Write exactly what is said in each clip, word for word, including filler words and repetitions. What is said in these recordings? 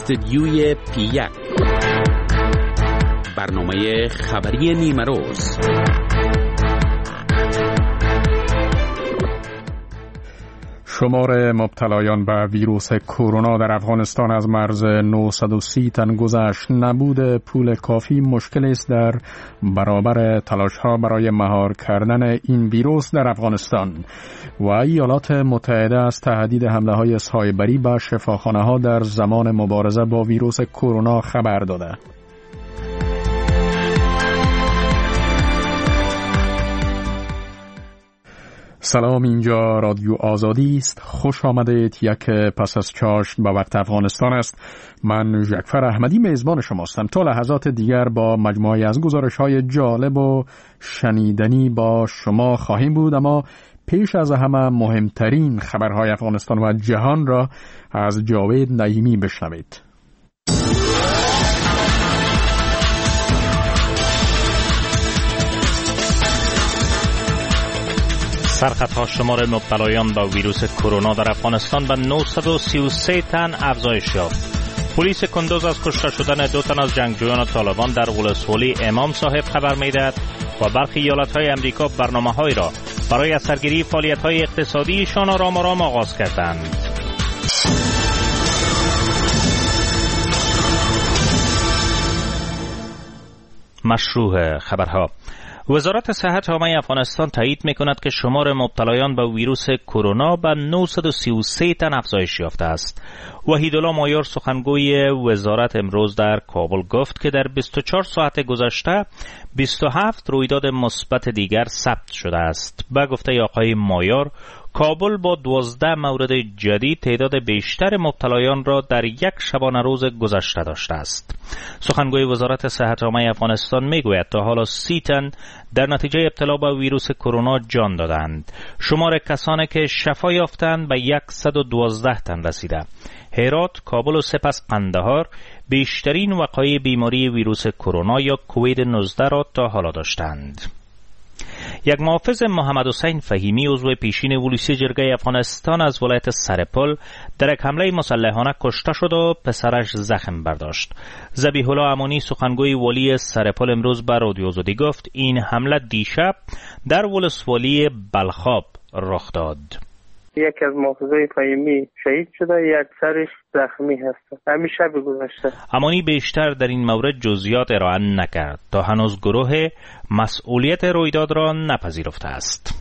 استدیوی پی یک، برنامه خبری نیمه روز. شمار مبتلایان به ویروس کرونا در افغانستان از مرز نهصد و سی تن گذشت. نبود پول کافی مشکل است در برابر تلاش‌ها برای مهار کردن این ویروس در افغانستان. و ایالات متحده از تهدید حمله‌های سایبری به شفاخانه‌ها در زمان مبارزه با ویروس کرونا خبر داده. سلام، اینجا رادیو آزادی است. خوش آمدید. یک پس از چاشت به وقت افغانستان است. من جعفر احمدی میزبان شماستم. تا لحظات دیگر با مجموعی از گزارش‌های جالب و شنیدنی با شما خواهیم بود، اما پیش از همه مهمترین خبرهای افغانستان و جهان را از جاوید نعیمی بشنوید. سرخطها شمار مبتلایان با ویروس کرونا در افغانستان به نهصد و سی و سه تن افزایش یافت. پلیس کندوز از کشته شدن دو تن از جنگجویان طالبان در ولسوالی امام صاحب خبر می‌دهد و برخی ایالت‌های امریکا برنامه‌هایی را برای سرگیری فعالیت‌های اقتصادیشان آرام آرام آغاز کردند. مشروع خبرها. وزارت صحت عامه افغانستان تایید می‌کند که شمار مبتلایان به ویروس کرونا به نهصد و سی و سه تن افزایش یافته است. وحیدالله مایار سخنگوی وزارت امروز در کابل گفت که در بیست و چهار ساعت گذشته بیست و هفت رویداد مثبت دیگر ثبت شده است. به گفته آقای مایار، کابل با دوازده مورد جدید تعداد بیشتر مبتلایان را در یک شبانه روز گذشته داشته است. سخنگوی وزارت صحت عامه افغانستان میگوید تا حالا سی تن در نتیجه ابتلا به ویروس کرونا جان دادند. شمار کسانی که شفا یافتند به صد و دوازده تن رسیده. هرات، کابل و سپس قندهار بیشترین وقایع بیماری ویروس کرونا یا کووید نوزده را تا حالا داشتند. یک محافظ محمد حسین فهیمی عضو پیشین ولسی جرگه افغانستان از ولایت سرپل در یک حمله مسلحانه کشته شد و پسرش زخم برداشت. ذبیح الله امانی سخنگوی ولی سرپل امروز به رادیو آزادی گفت این حمله دیشب در ولسوالی بلخاب رخ داد. یکی از محافظای فهیمی شهید شده، یک سرش زخمی هست. همین شب گذشته. امانی بیشتر در این مورد جزئیات ارائه نکرد تا هنوز گروه مسئولیت رویداد را نپذیرفته است.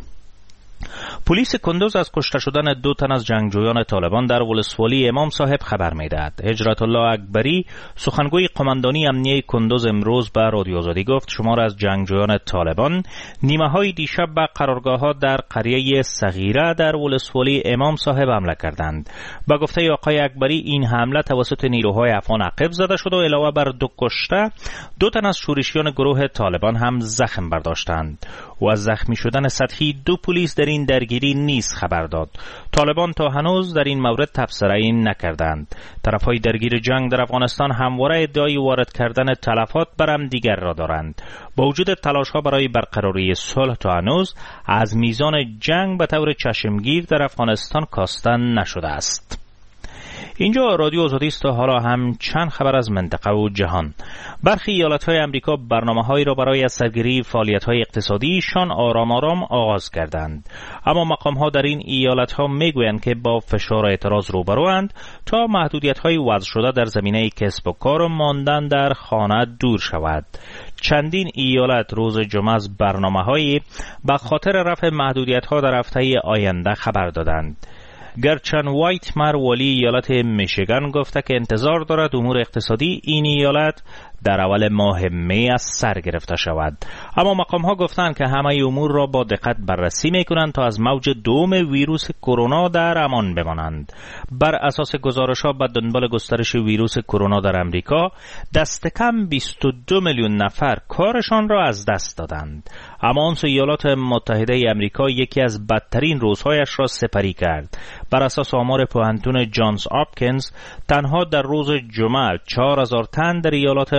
پلیس کندوز از کشته شدن دو تن از جنگجویان طالبان در ولسوالی امام صاحب خبر می‌دهد. هجرت الله اکبری سخنگوی قماندانی امنیه کندوز امروز به رادیو آزادی گفت شمار از جنگجویان طالبان نیمه‌های دیشب به قرارگاه‌ها در قریه صغیره در ولسوالی امام صاحب حمله کردند. با گفته آقای اکبری این حمله توسط نیروهای افغان عقب زده شد و علاوه بر دو کشته دو تن از شورشیان گروه طالبان هم زخم برداشتند و از زخمی شدن سطحی دو پلیس در این درگیری نیز خبر داد. طالبان تا هنوز در این مورد تبصره‌ای نکردند. طرفهای درگیر جنگ در افغانستان همواره ادعای وارد کردن تلفات بر هم دیگر را دارند. با وجود تلاش‌ها برای برقراری صلح تا هنوز از میزان جنگ به طور چشمگیر در افغانستان کاسته نشده است. اینجا رادیو آزادی است و حالا هم چند خبر از منطقه و جهان. برخی ایالت‌های امریکا برنامه‌هایی را برای سرگیری فعالیت‌های اقتصادیشان آرام آرام آغاز کردند، اما مقام‌ها در این ایالت‌ها می‌گویند که با فشار اعتراض روبروند تا محدودیت‌های وضع شده در زمینه کسب و کار و ماندن در خانه دور شود. چندین ایالت روز جمعه از برنامه‌هایی به خاطر رفع محدودیت‌ها در هفته آینده خبر دادند. گرچن وایتمر ولی ایالت میشیگان گفته که انتظار دارد امور اقتصادی این ایالت در اول ماه می از سر گرفته شود، اما مقام ها گفتند که همه امور را با دقت بررسی می کنند تا از موج دوم ویروس کرونا در امان بمانند. بر اساس گزارش ها به دنبال گسترش ویروس کرونا در امریکا دست کم بیست و دو میلیون نفر کارشان را از دست دادند، اما آنس ایالات متحده امریکا یکی از بدترین روزهایش را سپری کرد. بر اساس آمار پوهنتون جانز آپکینز تنها در روز جمعه چهار هزار تن در ایالات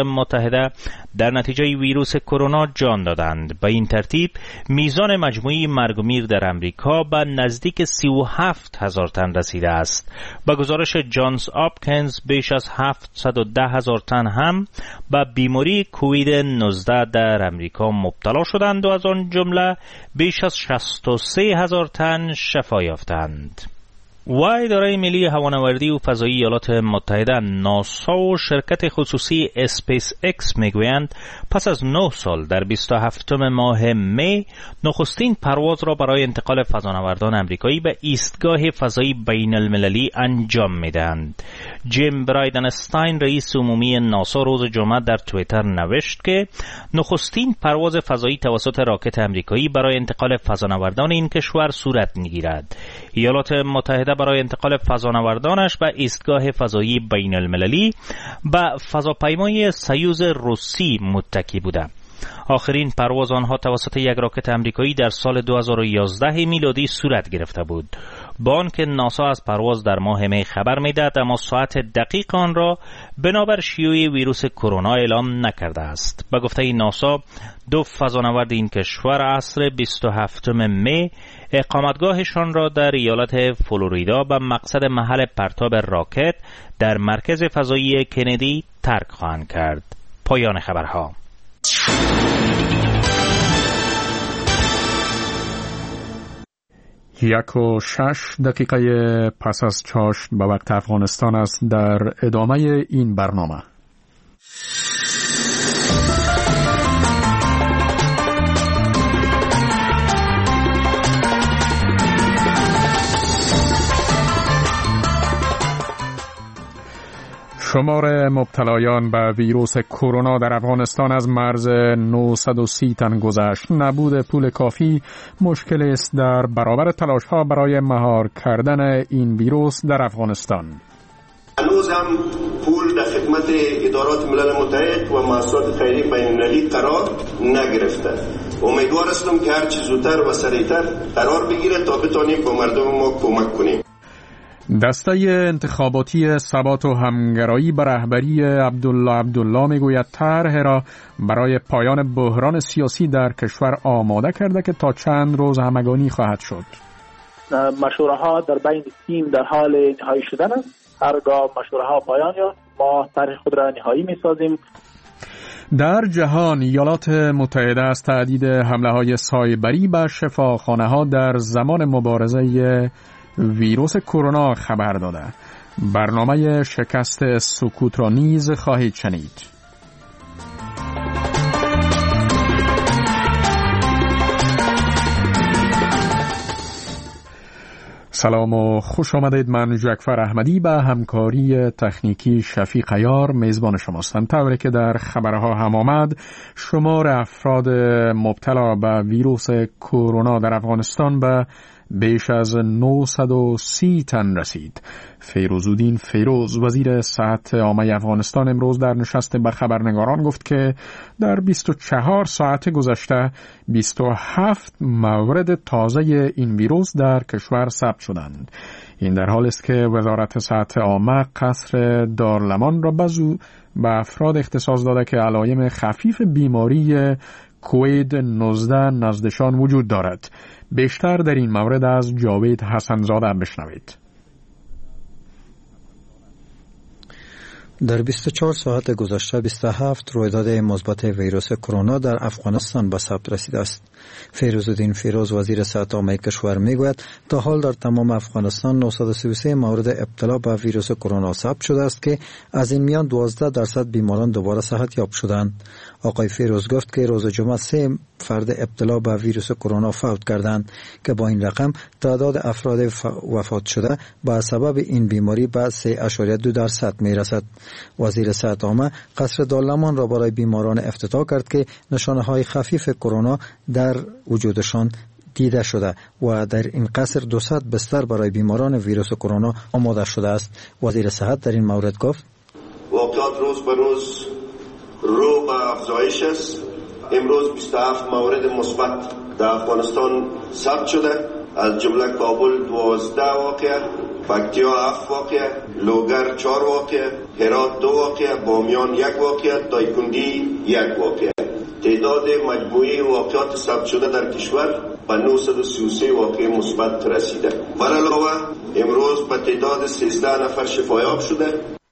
متحده در نتیجه ویروس کرونا جان دادند. به این ترتیب میزان مجموعی مرگ و میر در امریکا به نزدیک سی و هفت هزار تن رسیده است. به گزارش جانز آپکنز بیش از هفتصد و ده هزار تن هم به بیماری کووید نوزده در امریکا مبتلا شدند و از آن جمله بیش از شصت و سه هزار تن شفا یافتند. و اداره ملی هوانوردی و فضایی ایالات متحده ناسا و شرکت خصوصی اسپیس اکس میگویند پس از نه سال در بیست و هفتم ماه می نخستین پرواز را برای انتقال فضانوردان امریکایی به ایستگاه فضایی بین المللی انجام میدهند. جیم برایدنستاین رئیس عمومی ناسا روز جمعه در توییتر نوشت که نخستین پرواز فضایی توسط راکت امریکایی برای انتقال فضانوردان این کشور صورت میگیرد. ایالات متحده برای انتقال فضانوردانش به ایستگاه فضایی بین المللی به فضاپیمای سیوز روسی متکی بوده. آخرین پرواز آنها توسط یک راکت امریکایی در سال دو هزار و یازده میلادی صورت گرفته بود. با آنکه ناسا از پرواز در ماه می خبر میدهد، اما ساعت دقیق آن را بنابر شیوع ویروس کرونا اعلام نکرده است. به گفته ناسا، دو فضانورد این کشور عصر بیست و هفتم می اقامتگاهشان را در ایالت فلوریدا به مقصد محل پرتاب راکت در مرکز فضایی کندی ترک خواهند کرد. پایان خبرها. یک و شش دقیقه پس از چاشت به وقت افغانستان است. در ادامه این برنامه شمار مبتلایان به ویروس کرونا در افغانستان از مرز نهصد و سی تن گذشت. نبود پول کافی مشکل است در برابر تلاش‌ها برای مهار کردن این ویروس در افغانستان. هنوز هم پول در خدمت ادارات ملل متحد و مؤسسات خیریه بین‌المللی قرار نگرفته. امیدوار هستم که هر چه زودتر و سریعتر قرار بگیره تا بتونیم به مردم ما کمک کنیم. دسته انتخاباتی ثبات و همگرایی به رهبری عبدالله عبدالله میگوید طرح را برای پایان بحران سیاسی در کشور آماده کرده که تا چند روز همگانی خواهد شد. مشوره ها در بین تیم در حال نهایی شدن است. هرگاه مشوره ها پایان یافت ما طرح خود را نهایی میسازیم. در جهان ایالات متحده از تهدید حمله های سایبری به شفاخانه ها در زمان مبارزه ویروس کرونا خبر داده. برنامه شکست سکوت را نیز خواهید شنید. سلام و خوش آمدید. من جعفر احمدی به همکاری تکنیکی شفیق عیار میزبان شماستم. طوری که در خبرها هم آمد، شمار افراد مبتلا به ویروس کرونا در افغانستان به بیش از نهصد و سی تن رسید. فیروزالدین فیروز وزیر صحت عامه افغانستان امروز در نشست با خبرنگاران گفت که در بیست و چهار ساعت گذشته بیست و هفت مورد تازه این ویروس در کشور ثبت شدند. این در حالی است که وزارت صحت عامه قصر دارالمان را بزو به افراد اختصاص داده که علائم خفیف بیماری کووید نوزده نزدشان وجود دارد. بیشتر در این مورد از جاوید حسنزاده بشنوید. در بیست و چهار ساعت گذشته بیست و هفت رویداد مثبت ویروس کرونا در افغانستان به ثبت رسیده است. فیروزالدین فیروز وزیر صحت عامه کشور میگوید تا حال در تمام افغانستان نهصد و سی و سه مورد ابتلا به ویروس کرونا ثبت شده است که از این میان دوازده درصد بیماران دوباره صحت یاب شدند. آقای فیروز گفت که روز جمعه سه فرد ابتلا به ویروس کرونا فوت کردند که با این رقم تعداد افراد وفات شده به سبب این بیماری به سه اشاریه دو درصد میرسد. وزیر صحت عامه قصر دارالمان را برای بیماران افتتاح کرد که نشانه های خفیف کرونا در وجودشان دیده شده و در این قصر دویست بستر برای بیماران ویروس کرونا آماده شده است. وزیر صحت در این مورد گفت واقعات روز به روز رو به افزایش است. امروز بیست و هفت مورد مثبت در افغانستان ثبت شده. از جمله کابل دوازده واقعه، پکتیا هفت واقعه، لوگر چهار واقعه، هرات دو واقعه، بامیان یک واقعه، دایکنڈی یک واقعه. تعداد مجموعی واقعات ثبت شده در کشور به نهصد و سی و سه واقعه مثبت رسیده. بر علاوه امروز به تعداد سیزده نفر شفایاب شده.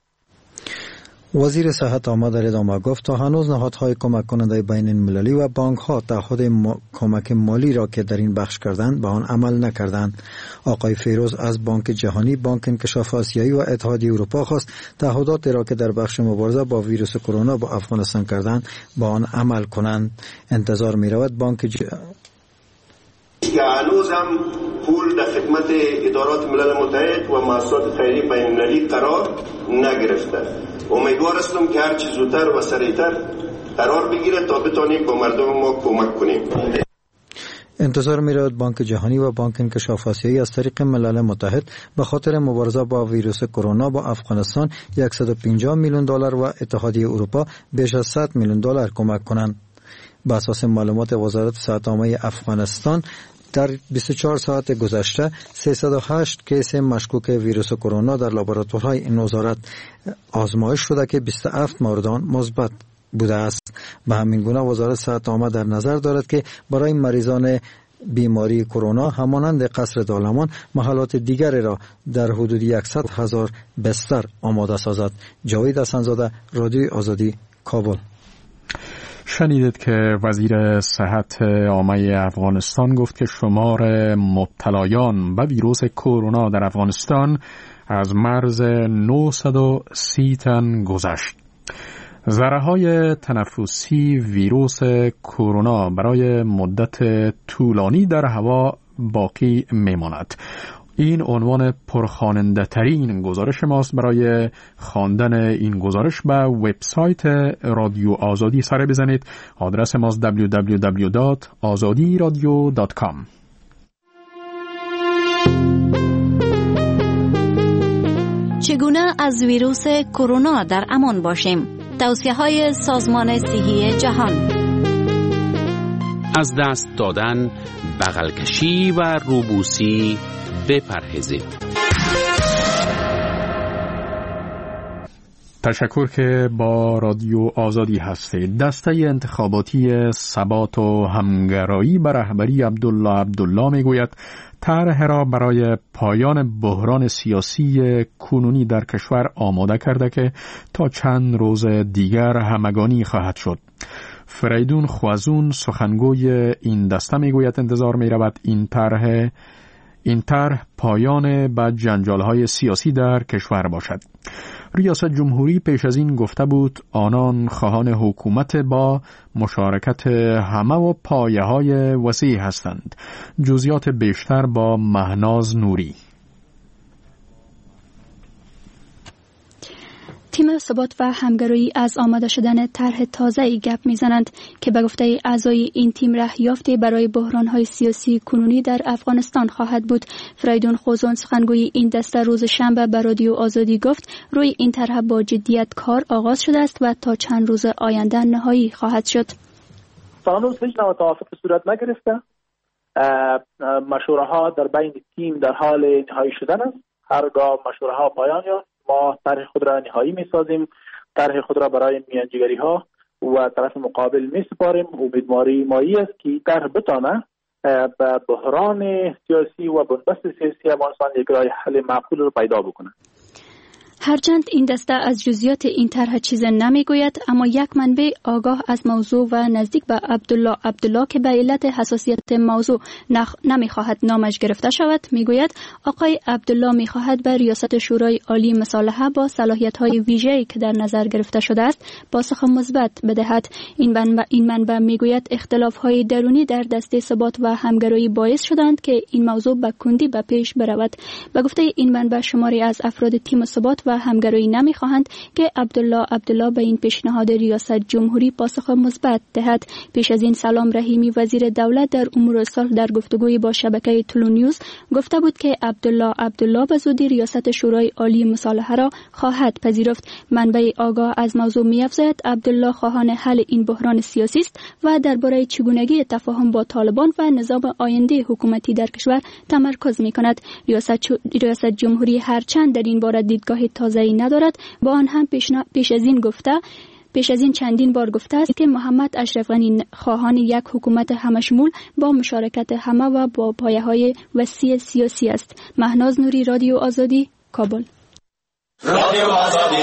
وزیر صحت آمد در ادامه گفت تا هنوز نهادهای کمک کننده بین المللی و بانک ها تعهد ما... کمک مالی را که در این بخش کردند به آن عمل نکردند. آقای فیروز از بانک جهانی، بانک انکشاف آسیایی و اتحادیه اروپا خواست تعهدات را که در بخش مبارزه با ویروس کرونا با افغانستان کردند به آن عمل کنند. انتظار می رود بانک ج... که هنوز هم پول در خدمت ادارات ملل متحد و مؤسسات خیریه بین المللی قرار نگرفته. امیدوار هستم که هر چه زودتر و سریعتر قرار بگیره تا بتانیم با مردم ما کمک کنیم. انتظار می رود بانک جهانی و بانک انکشاف آسیایی از طریق ملل متحد به خاطر مبارزه با ویروس کرونا با افغانستان صد و پنجاه میلیون دلار و اتحادیه اروپا بیش از صد میلیون دلار کمک کنند. بر اساس معلومات وزارت صحت عامه افغانستان در بیست و چهار ساعت گذشته سیصد و هشت کیس مشکوک ویروس کرونا در لابراتوارهای این وزارت آزمایش شده که بیست و هفت مورد آن مثبت بوده است. به همین گونه وزارت صحت عامه در نظر دارد که برای مریضان بیماری کرونا همانند قصر دالمان محلات دیگری را در حدود صد هزار بستر آماده سازد. جاوید حسن‌زاده، رادیوی آزادی، کابل. شنیدید که وزیر صحت عامه افغانستان گفت که شمار مبتلایان به ویروس کرونا در افغانستان از مرز نهصد و سی تن گذشت. ذره‌های تنفسی ویروس کرونا برای مدت طولانی در هوا باقی میماند. این عنوان پرخواننده ترین گزارش ماست. برای خواندن این گزارش به وبسایت رادیو آزادی سر بزنید. آدرس ماست دبلیو دبلیو دبلیو دات آزادی رادیو دات کام. چگونه از ویروس کرونا در امان باشیم؟ توصیه‌های سازمان صحی جهان. از دست دادن، بغل کشی و روبوسی بپرهیزید. تشکر که با رادیو آزادی هستید. دسته انتخاباتی ثبات و همگرایی به رهبری عبدالله عبدالله میگوید طرح را برای پایان بحران سیاسی کنونی در کشور آماده کرده که تا چند روز دیگر همگانی خواهد شد. فریدون خوازون سخنگوی این دسته میگوید انتظار می‌رود این طرح این طرح پایان به جنجال‌های سیاسی در کشور باشد. ریاست جمهوری پیش از این گفته بود آنان خواهان حکومت با مشارکت همه و پایه‌های وسیع هستند. جزئیات بیشتر با مهناز نوری. تیم ثبات و همگرایی از آماده شدن طرح تازه‌ای گپ میزنند که به گفته اعضای این تیم راهیافتی برای بحران‌های سیاسی کنونی در افغانستان خواهد بود. فریدون خوزون سخنگوی این دسته روز شنبه به رادیو آزادی گفت روی این طرح با جدیت کار آغاز شده است و تا چند روز آینده نهایی خواهد شد. تا هنوز هیچ نوع توافق صورت نگرفته. مشوره ها در بین تیم در حال نهایی شدن است. هرگاه مشوره ها پایان یافت ما طرح خود را نهایی می سازیم. طرح خود را برای میانجیگری ها و طرف مقابل می سپاریم. امیدواری مایی است که طرح بتانه به بحران سیاسی و بنبست سیاسی افغانستان یک راه حل معقول رو پیدا بکنه. هرچند این دسته از جزئیات این طرح چیز نمیگوید، اما یک منبع آگاه از موضوع و نزدیک به عبدالله عبدالله که به علت حساسیت موضوع نخ... نمیخواهد نامش گرفته شود میگوید آقای عبدالله میخواهد به ریاست شورای عالی مصالحه با صلاحیت‌های ویژه‌ای که در نظر گرفته شده است پاسخ مثبت بدهد. این منبع این منبع میگوید اختلاف‌های درونی در دسته ثبات و همگرایی باعث شدند که این موضوع به کندی به پیش برود. به گفته این منبع شماری از افراد تیم ثبات و همگرایی نمی‌خواهند که عبدالله عبدالله به این پیشنهاد ریاست جمهوری پاسخ مثبت دهد. پیش از این سلام رحیمی وزیر دولت در امور صلح در گفتگوی با شبکه تلو نیوز گفته بود که عبدالله عبدالله به زودی ریاست شورای عالی مصالحه را خواهد پذیرفت. منبع آگاه از موضوع می‌افزاید عبدالله خواهان حل این بحران سیاسی است و درباره چگونگی تفاهم با طالبان و نظام آینده حکومتی در کشور تمرکز می‌کند. ریاست ریاست جمهوری هرچند در این باره دیدگاه تازه‌ای ندارد، با آن هم پیش, پیش از این گفته پیش از این چندین بار گفته است که محمد اشرف غنی خواهان یک حکومت همشمول با مشارکت همه و با پایه‌های وسیع سیاسی است. مهناز نوری، رادیو آزادی، کابل. رادیو آزادی.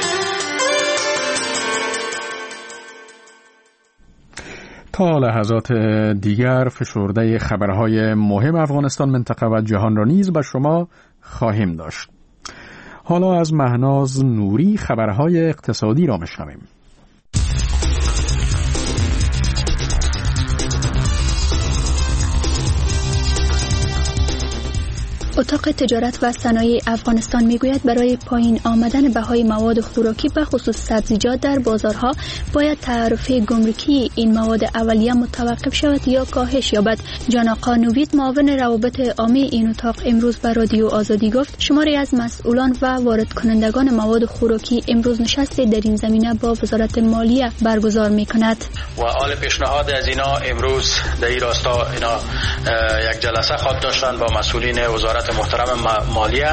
تا لحظات دیگر فشرده خبرهای مهم افغانستان، منطقه و جهان را نیز به شما خواهیم داشت. حالا از مهناز نوری خبرهای اقتصادی را میشنویم. اتاق تجارت و صنایع افغانستان میگوید برای پایین آمدن بهای مواد خوراکی به خصوص سبزیجات در بازارها باید تعرفه گمرکی این مواد اولیه متوقف شود یا کاهش یابد. جان آقا نوید، معاون روابط عامه این اتاق، امروز به رادیو آزادی گفت شماری از مسئولان و وارد کنندگان مواد خوراکی امروز نشستی در این زمینه با وزارت مالیه برگزار میکند و حال پیشنهاد از اینا امروز در این راستا اینا یک جلسه خواهد داشتن با مسئولین وزارت محترم مالیه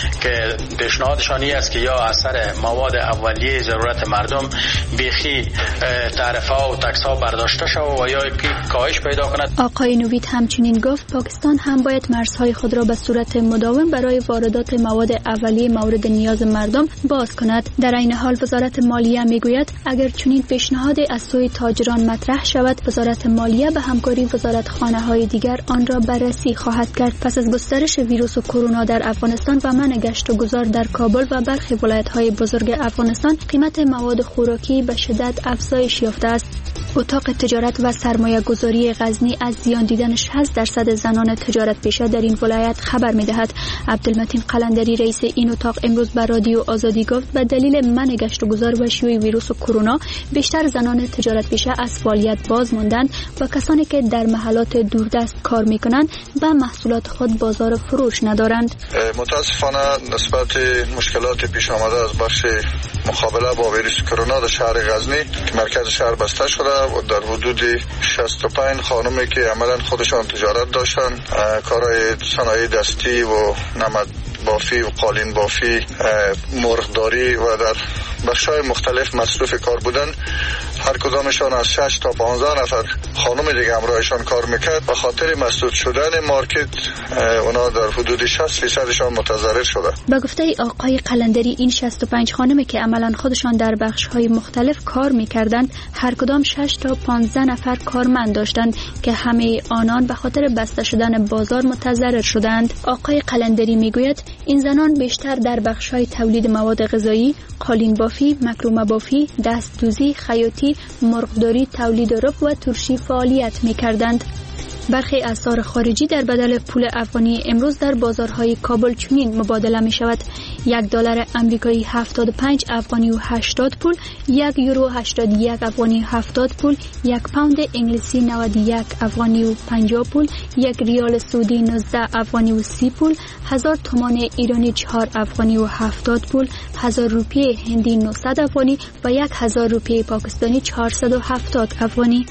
که پیشنهادشان است که یا اثر مواد اولیه ضرورت مردم بیخی تعرفه و تکس ها برداشته شود و یا کاهش پیدا کند. آقای نوید همچنین گفت پاکستان هم باید مرزهای خود را به صورت مداوم برای واردات مواد اولیه مورد نیاز مردم باز کند. در این حال وزارت مالیه میگوید اگر چنین پیشنهادی از سوی تاجران مطرح شود، وزارت مالیه به همکاری وزارتخانه های دیگر آن را بررسی خواهد کرد. پس از گسترش ویروس کرونا در افغانستان و منع گشت و گذار در کابل و برخی ولایت‌های بزرگ افغانستان، قیمت مواد خوراکی به شدت افزایش یافته است. اتاق تجارت و سرمایه گذاری غزنی از زیان دیدن شصت درصد زنان تجارت پیشه در این ولایت خبر می‌دهد. عبدالمتین قلندری رئیس این اتاق امروز به رادیو آزادی گفت به دلیل منع گشت و گذار و شیوع ویروس کرونا بیشتر زنان تجارت پیشه از فعالیت باز ماندند و کسانی که در محلات دوردست کار می‌کنند به محصولات خود بازار فروش ندارند. متاسفانه نسبت مشکلات پیش آمده از بخش مقابله با ویروس کرونا در شهر غزنی که مرکز شهر بسته شده و در حدود شصت و پنج خانمی که عملا خودشان تجارت داشتن، کارهای صنایع دستی و نمد بافی و قالین بافی، مرغداری و در بخش‌های مختلف مصروف کار بودن، هر کدامشان از شش تا پانزده نفر خانم دیگه همراهشان کار میکرد. به خاطر مسدود شدن مارکت اونا در حدود شصت فیصدشان متضرر شده. به گفته آقای قلندری این شصت و پنج خانمی که عملاً خودشان در بخش‌های مختلف کار میکردند، هر کدام شش تا پانزده نفر کارمند داشتند که همه آنان به خاطر بسته شدن بازار متضرر شدند. آقای قلندری میگوید این زنان بیشتر در بخش‌های تولید مواد غذایی، قالین بافی، مکرومه بافی، دستدوزی، خیاطی، مرغداری، تولید رب و ترشی فعالیت می‌کردند. برخی اسعار خارجی در بدل پول افغانی امروز در بازارهای کابل چنین مبادله می شود: یک دلار امریکایی هفتاد و پنج افغانی و هشتاد پول، یک یورو هشتاد و یک افغانی و هفتاد پول، یک پوند انگلیسی نود و یک افغانی و پنجاه پول، یک ریال سعودی نوزده افغانی و سی پول، هزار تومان ایرانی چهار افغانی و هفتاد پول، هزار روپیه هندی نهصد افغانی و یک هزار روپیه پاکستانی چهارصد و هفتاد افغانی.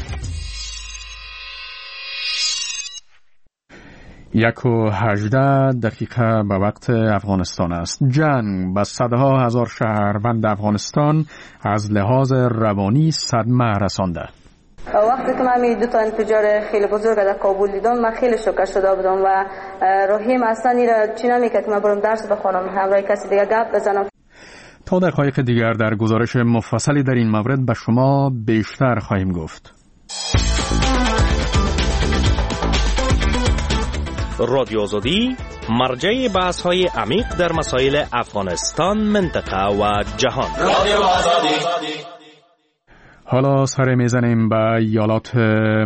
یک و هجده دقیقه به وقت افغانستان است. جنگ به صدها هزار شهروند افغانستان از لحاظ روانی صدمه رسانده. وقتی که من دو تا انفجار خیلی بزرگ در کابل دیدم، من خیلی شوکه شده بودم و روحیم اصلا ایرا چی نمیکرد که من برم درس بخونم، همراه کسی دیگه گپ بزنم. تا دقایق دیگر در گزارش مفصلی در این مورد به شما بیشتر خواهیم گفت. رادیو آزادی، مرجع بحث های عمیق در مسائل افغانستان، منطقه و جهان. رادیو آزادی. حالا سر میزنیم به ایالات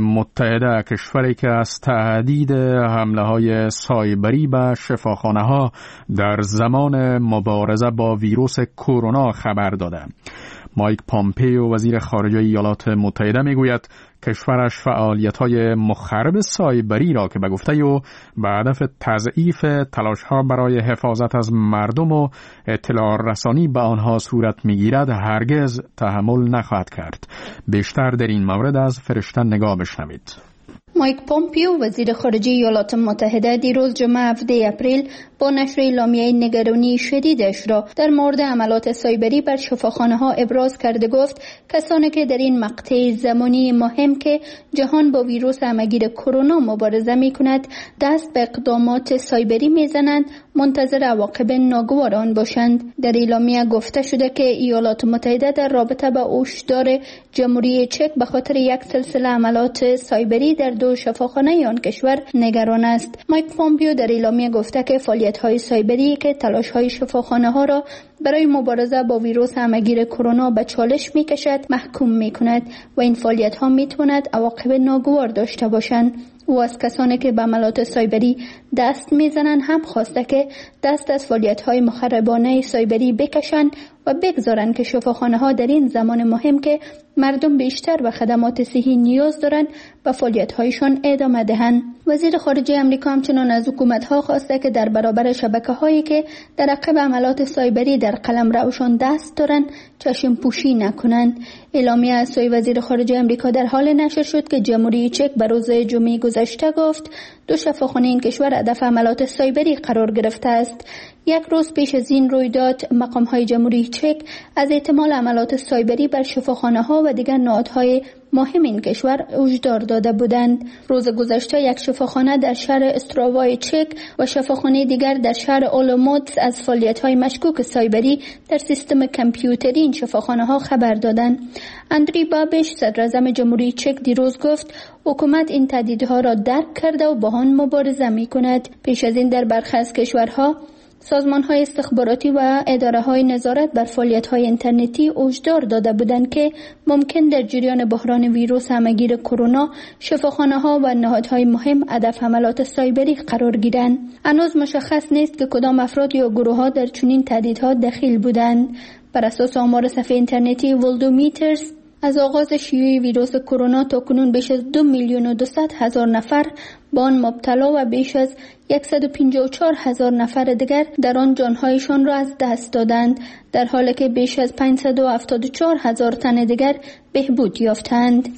متحده، کشوری که از تهدید حمله های سایبری به شفاخانه ها در زمان مبارزه با ویروس کرونا خبر داده. مایک پامپیو وزیر خارجه ایالات متحده میگوید کشورش فعالیت‌های مخرب سایبری را که به گفته او به هدف تضعیف تلاش‌ها برای حفاظت از مردم و اطلاع رسانی به آنها صورت می‌گیرد هرگز تحمل نخواهد کرد. بیشتر در این مورد از فرشته نگاه بشنوید. مایک پامپیو وزیر خارجه ایالات متحده دیروز جمعه هفدهم اپریل با نشر اعلامیه نگرانی شدیدش را در مورد حملات سایبری بر شفاخانه‌ها ابراز کرده گفت کسانی که در این مقطع زمانی مهم که جهان با ویروس همه‌گیر کرونا مبارزه می‌کند دست به اقدامات سایبری می‌زنند منتظر عواقب ناگوار آن باشند. در اعلامیه گفته شده که ایالات متحده در رابطه با هشدار جمهوری چک به خاطر یک سلسله حملات سایبری در دو شفاخانه آن کشور نگران است. مایک پامپیو در اعلامیه گفته که فعالیت‌های سایبری که تلاش‌های شفاخانه‌ها را برای مبارزه با ویروس همه‌گیر کرونا به چالش می‌کشد محکوم می‌کند و این فعالیت‌ها می‌تواند عواقب ناگوار داشته باشند. و از کسانی که به عملات سایبری دست میزنند هم خواسته که دست از فعالیت‌های مخربانه سایبری بکشند و بگذارند که شفاخانه‌ها در این زمان مهم که مردم بیشتر به خدمات صحی نیاز دارند به فعالیت‌هایشان ادامه دهند. وزیر خارجه آمریکا همچنان از حکومت‌ها خواسته که در برابر شبکه‌هایی که در عقب عملات سایبری در قلمروشان دست دارند چشم پوشی نکنند. اعلامیه از سوی وزیر خارجه آمریکا در حال نشر شد که جمهوری چک به روز جمعه گذشته گفت دو شفاخانه این کشور هدف عملات سایبری قرار گرفته است. یک روز پیش از این رویداد مقام‌های جمهوری چک از احتمال عملات سایبری بر شفاخانه‌ها و دیگر نهادهای مهم این کشور هشدار داده بودند. روز گذشته یک شفاخانه در شهر استراوای چک و شفاخانه دیگر در شهر اولوموتس از فعالیت‌های مشکوک سایبری در سیستم کامپیوتری این شفاخانه‌ها خبر دادند. اندری بابش صدراعظم جمهوری چک دیروز گفت حکومت این تهدیدها را درک کرده و با آن مبارزه می‌کند. پیش از این در برخی از کشورها سازمان‌های استخباراتی و اداره‌های نظارت بر فعالیت‌های اینترنتی هشدار داده بودند که ممکن در جریان بحران ویروس همه‌گیر کرونا شفاخانه‌ها و نهادهای مهم هدف حملات سایبری قرار گیرند. هنوز مشخص نیست که کدام افراد یا گروه‌ها در چنین تهدیدها دخیل بودند. بر اساس آمار صفحه اینترنتی ولدومیترز از آغاز شیوع ویروس کرونا تا کنون بیش از دو میلیون و دویست هزار نفر با آن مبتلا و بیش از صد و پنجاه و چهار هزار نفر دیگر در آن جانهایشان را از دست دادند، در حالی که بیش از پانصد و هفتاد و چهار هزار تن دیگر بهبود یافتند.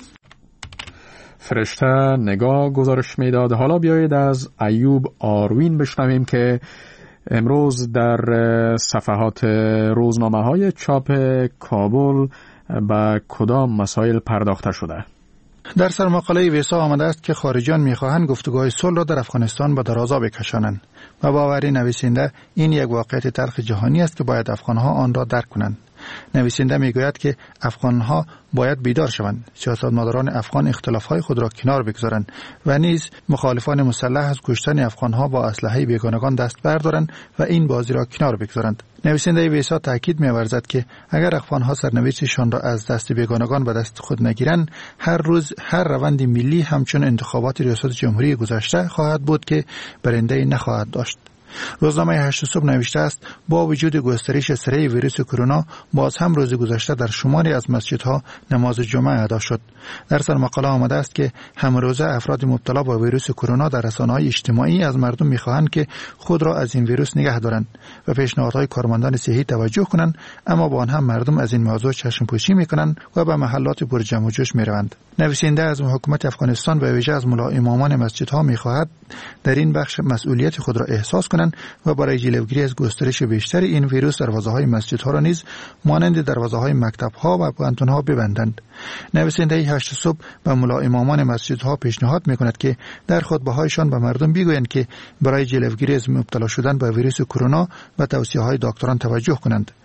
فرشته نگاه گزارش میداد. حالا بیایید از ایوب آروین بشنویم که امروز در صفحات روزنامه‌های چاپ کابل به کدام مسائل پرداخته شده؟ در سرمقاله ویسا آمده است که خارجیان می‌خواهند گفتگوهای صلح را در افغانستان به درازا بکشانند و باوری نویسنده این یک واقعیت تلخ جهانی است که باید افغان‌ها آن را درک کنند. نویسنده میگوید که افغان‌ها باید بیدار شوند، سیاستمداران افغان اختلاف‌های خود را کنار بگذارند و نیز مخالفان مسلح از کشتن افغان‌ها با اسلحه بیگانگان دست بردارند و این بازی را کنار بگذارند. نویسنده ویسا تاکید می‌ورزد که اگر افغان‌ها سرنوشتشان را از دست بیگانگان به دست خود نگیرند، هر روز هر روند ملی همچون انتخابات ریاست جمهوری گذشته خواهد بود که برنده نخواهد داشت. روزنامه هشت صبح نوشته است با وجود گسترش سریع ویروس کرونا باز هم روز گذشته در شماری از مسجدها نماز جمعه ادا شد. در سرمقاله آمده است که همروزه افراد مبتلا با ویروس کرونا در رسانه‌های اجتماعی از مردم می‌خواهند که خود را از این ویروس نگه دارند و پیشنهادهای کارمندان صحی توجه کنند، اما با آن هم مردم از این موضوع چشم پوشی می‌کنند و به محلات پر جمع و جوش می‌روند. نویسنده از حکومت افغانستان و ویژه از ملا امامان مسجدها می‌خواهد در این بخش مسئولیت خود را احساس کنند و برای جلوگیری از گسترش بیشتر این ویروس دروازه‌های مسجدها را نیز مانند دروازه‌های مکتب‌ها و پانتون‌ها ببندند. نویسنده هشت صبح به ملا امامان مسجدها پیشنهاد می‌کند که در خطبه‌هایشان به مردم بگویند که برای جلوگیری از مبتلا شدن به ویروس کرونا و توصیه‌های دکتران توجه کنند.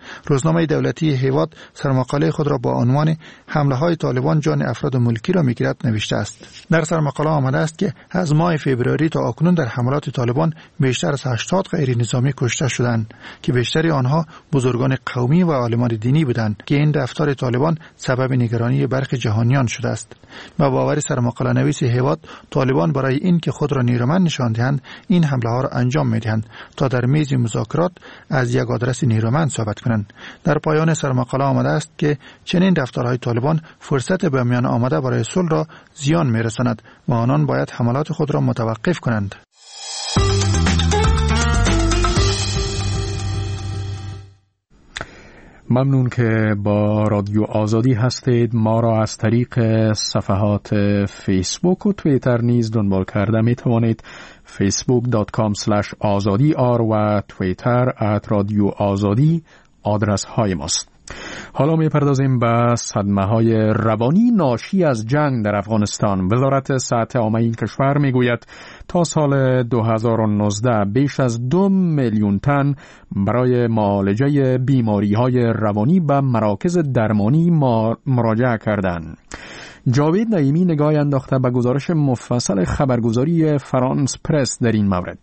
روزنامه دولتی هیواد سرمقاله خود را با عنوان حمله های طالبان جان افراد ملکی را میگیرد نوشته است. در سرمقاله آمده است که از ماه فوریه تا اکنون در حملات طالبان بیشتر از هشتاد غیر نظامی کشته شدند که بیشتری آنها بزرگان قومی و عالمان دینی بودند که این رفتار طالبان سبب نگرانی برخی جهانیان شده است. با باور سرمقاله نویس هیواد، طالبان برای این که خود را نیرومند نشان دهند این حمله ها را انجام میدهند تا در میز مذاکرات از یک آدرس نیرومند ثابت کنند. در پایان سرمقاله آمده است که چنین رفتارهای طالبان فرصت به میان آمده برای صلح را زیان میرساند و آنان باید حملات خود را متوقف کنند. ممنون که با رادیو آزادی هستید. ما را از طریق صفحات فیسبوک و توییتر نیز دنبال کرده می توانید. فیسبوک دات کام اسلش آزادی آر و توییتر ات رادیو آزادی آدرس های ماست. حالا می پردازیم به صدمه های روانی ناشی از جنگ در افغانستان. وزارت صحت عامه این کشور می گوید تا سال دو هزار و نوزده بیش از دو میلیون تن برای معالجه بیماری های روانی به مراکز درمانی مراجعه کردند. جاوید نعیمی نگاهی انداخته به گزارش مفصل خبرگزاری فرانس پرس در این مورد.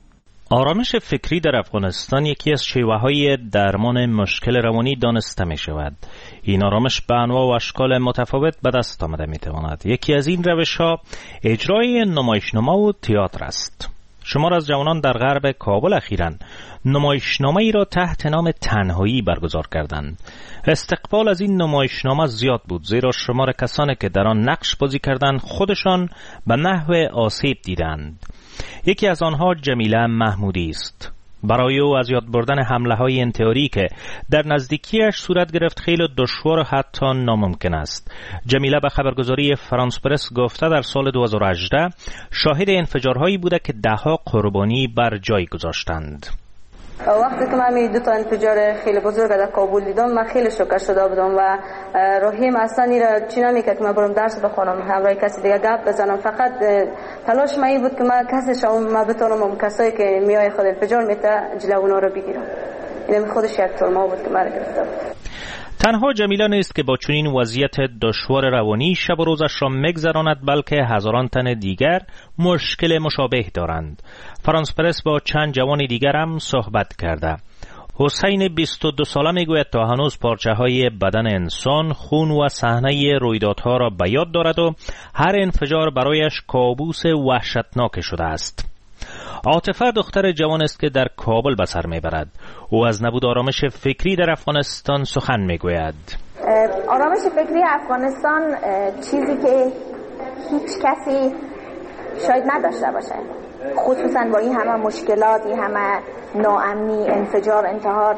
آرامش فکری در افغانستان یکی از شیوه‌های درمان مشکل روانی دانسته می شود. این آرامش به انواع و اشکال متفاوت به دست آمده می تواند. یکی از این روش‌ها اجرای نمایشنامه و تئاتر است. شمار از جوانان در غرب کابل اخیراً نمایشنامه‌ای را تحت نام تنهایی برگزار کردند. استقبال از این نمایشنامه زیاد بود، زیرا شمار کسانی که در آن نقش بازی کردند خودشان به نحو آسیب دیدند. یکی از آنها جمیله محمودی است. برای او از یاد بردن حمله‌های انتحاری که در نزدیکیش صورت گرفت خیلی دشوار و حتی ناممکن است. جمیله به خبرگزاری فرانس پرس گفته در سال دو هزار و هجده شاهد انفجارهایی بوده که ده‌ها قربانی بر جای گذاشتند. وقتی که من دو تا انفجار خیلی بزرگ در کابل دیدم من خیلی شوکه شده بودم و روحیم اصلا را چی نمیکرد که من برم درس بخونم همراه کسی دیگه گپ بزنم. فقط تلاش من این بود که من کسی شاوم من بتونم اون کسایی که میای خود انفجار میته جلو اونا رو بگیرم. این خودش یک ترما بود که من گرفته بود. تنها جمیله نیست که با چنین وضعیت دشوار روانی شب و روزش را میگذراند، بلکه هزاران تن دیگر مشکل مشابه دارند. فرانس پرس با چند جوان دیگر هم صحبت کرده. حسین بیست و دو ساله میگوید تا هنوز پارچه های بدن انسان، خون و صحنه رویدادها را به یاد دارد و هر انفجار برایش کابوس وحشتناک شده است. عاطفه دختر جوان است که در کابل به سر میبرد. او از نبود آرامش فکری در افغانستان سخن میگوید. آرامش فکری افغانستان چیزی که هیچ کسی شاید نداشته باشه، خصوصا با این همه مشکلات، این همه ناامنی، انفجار، انتحار،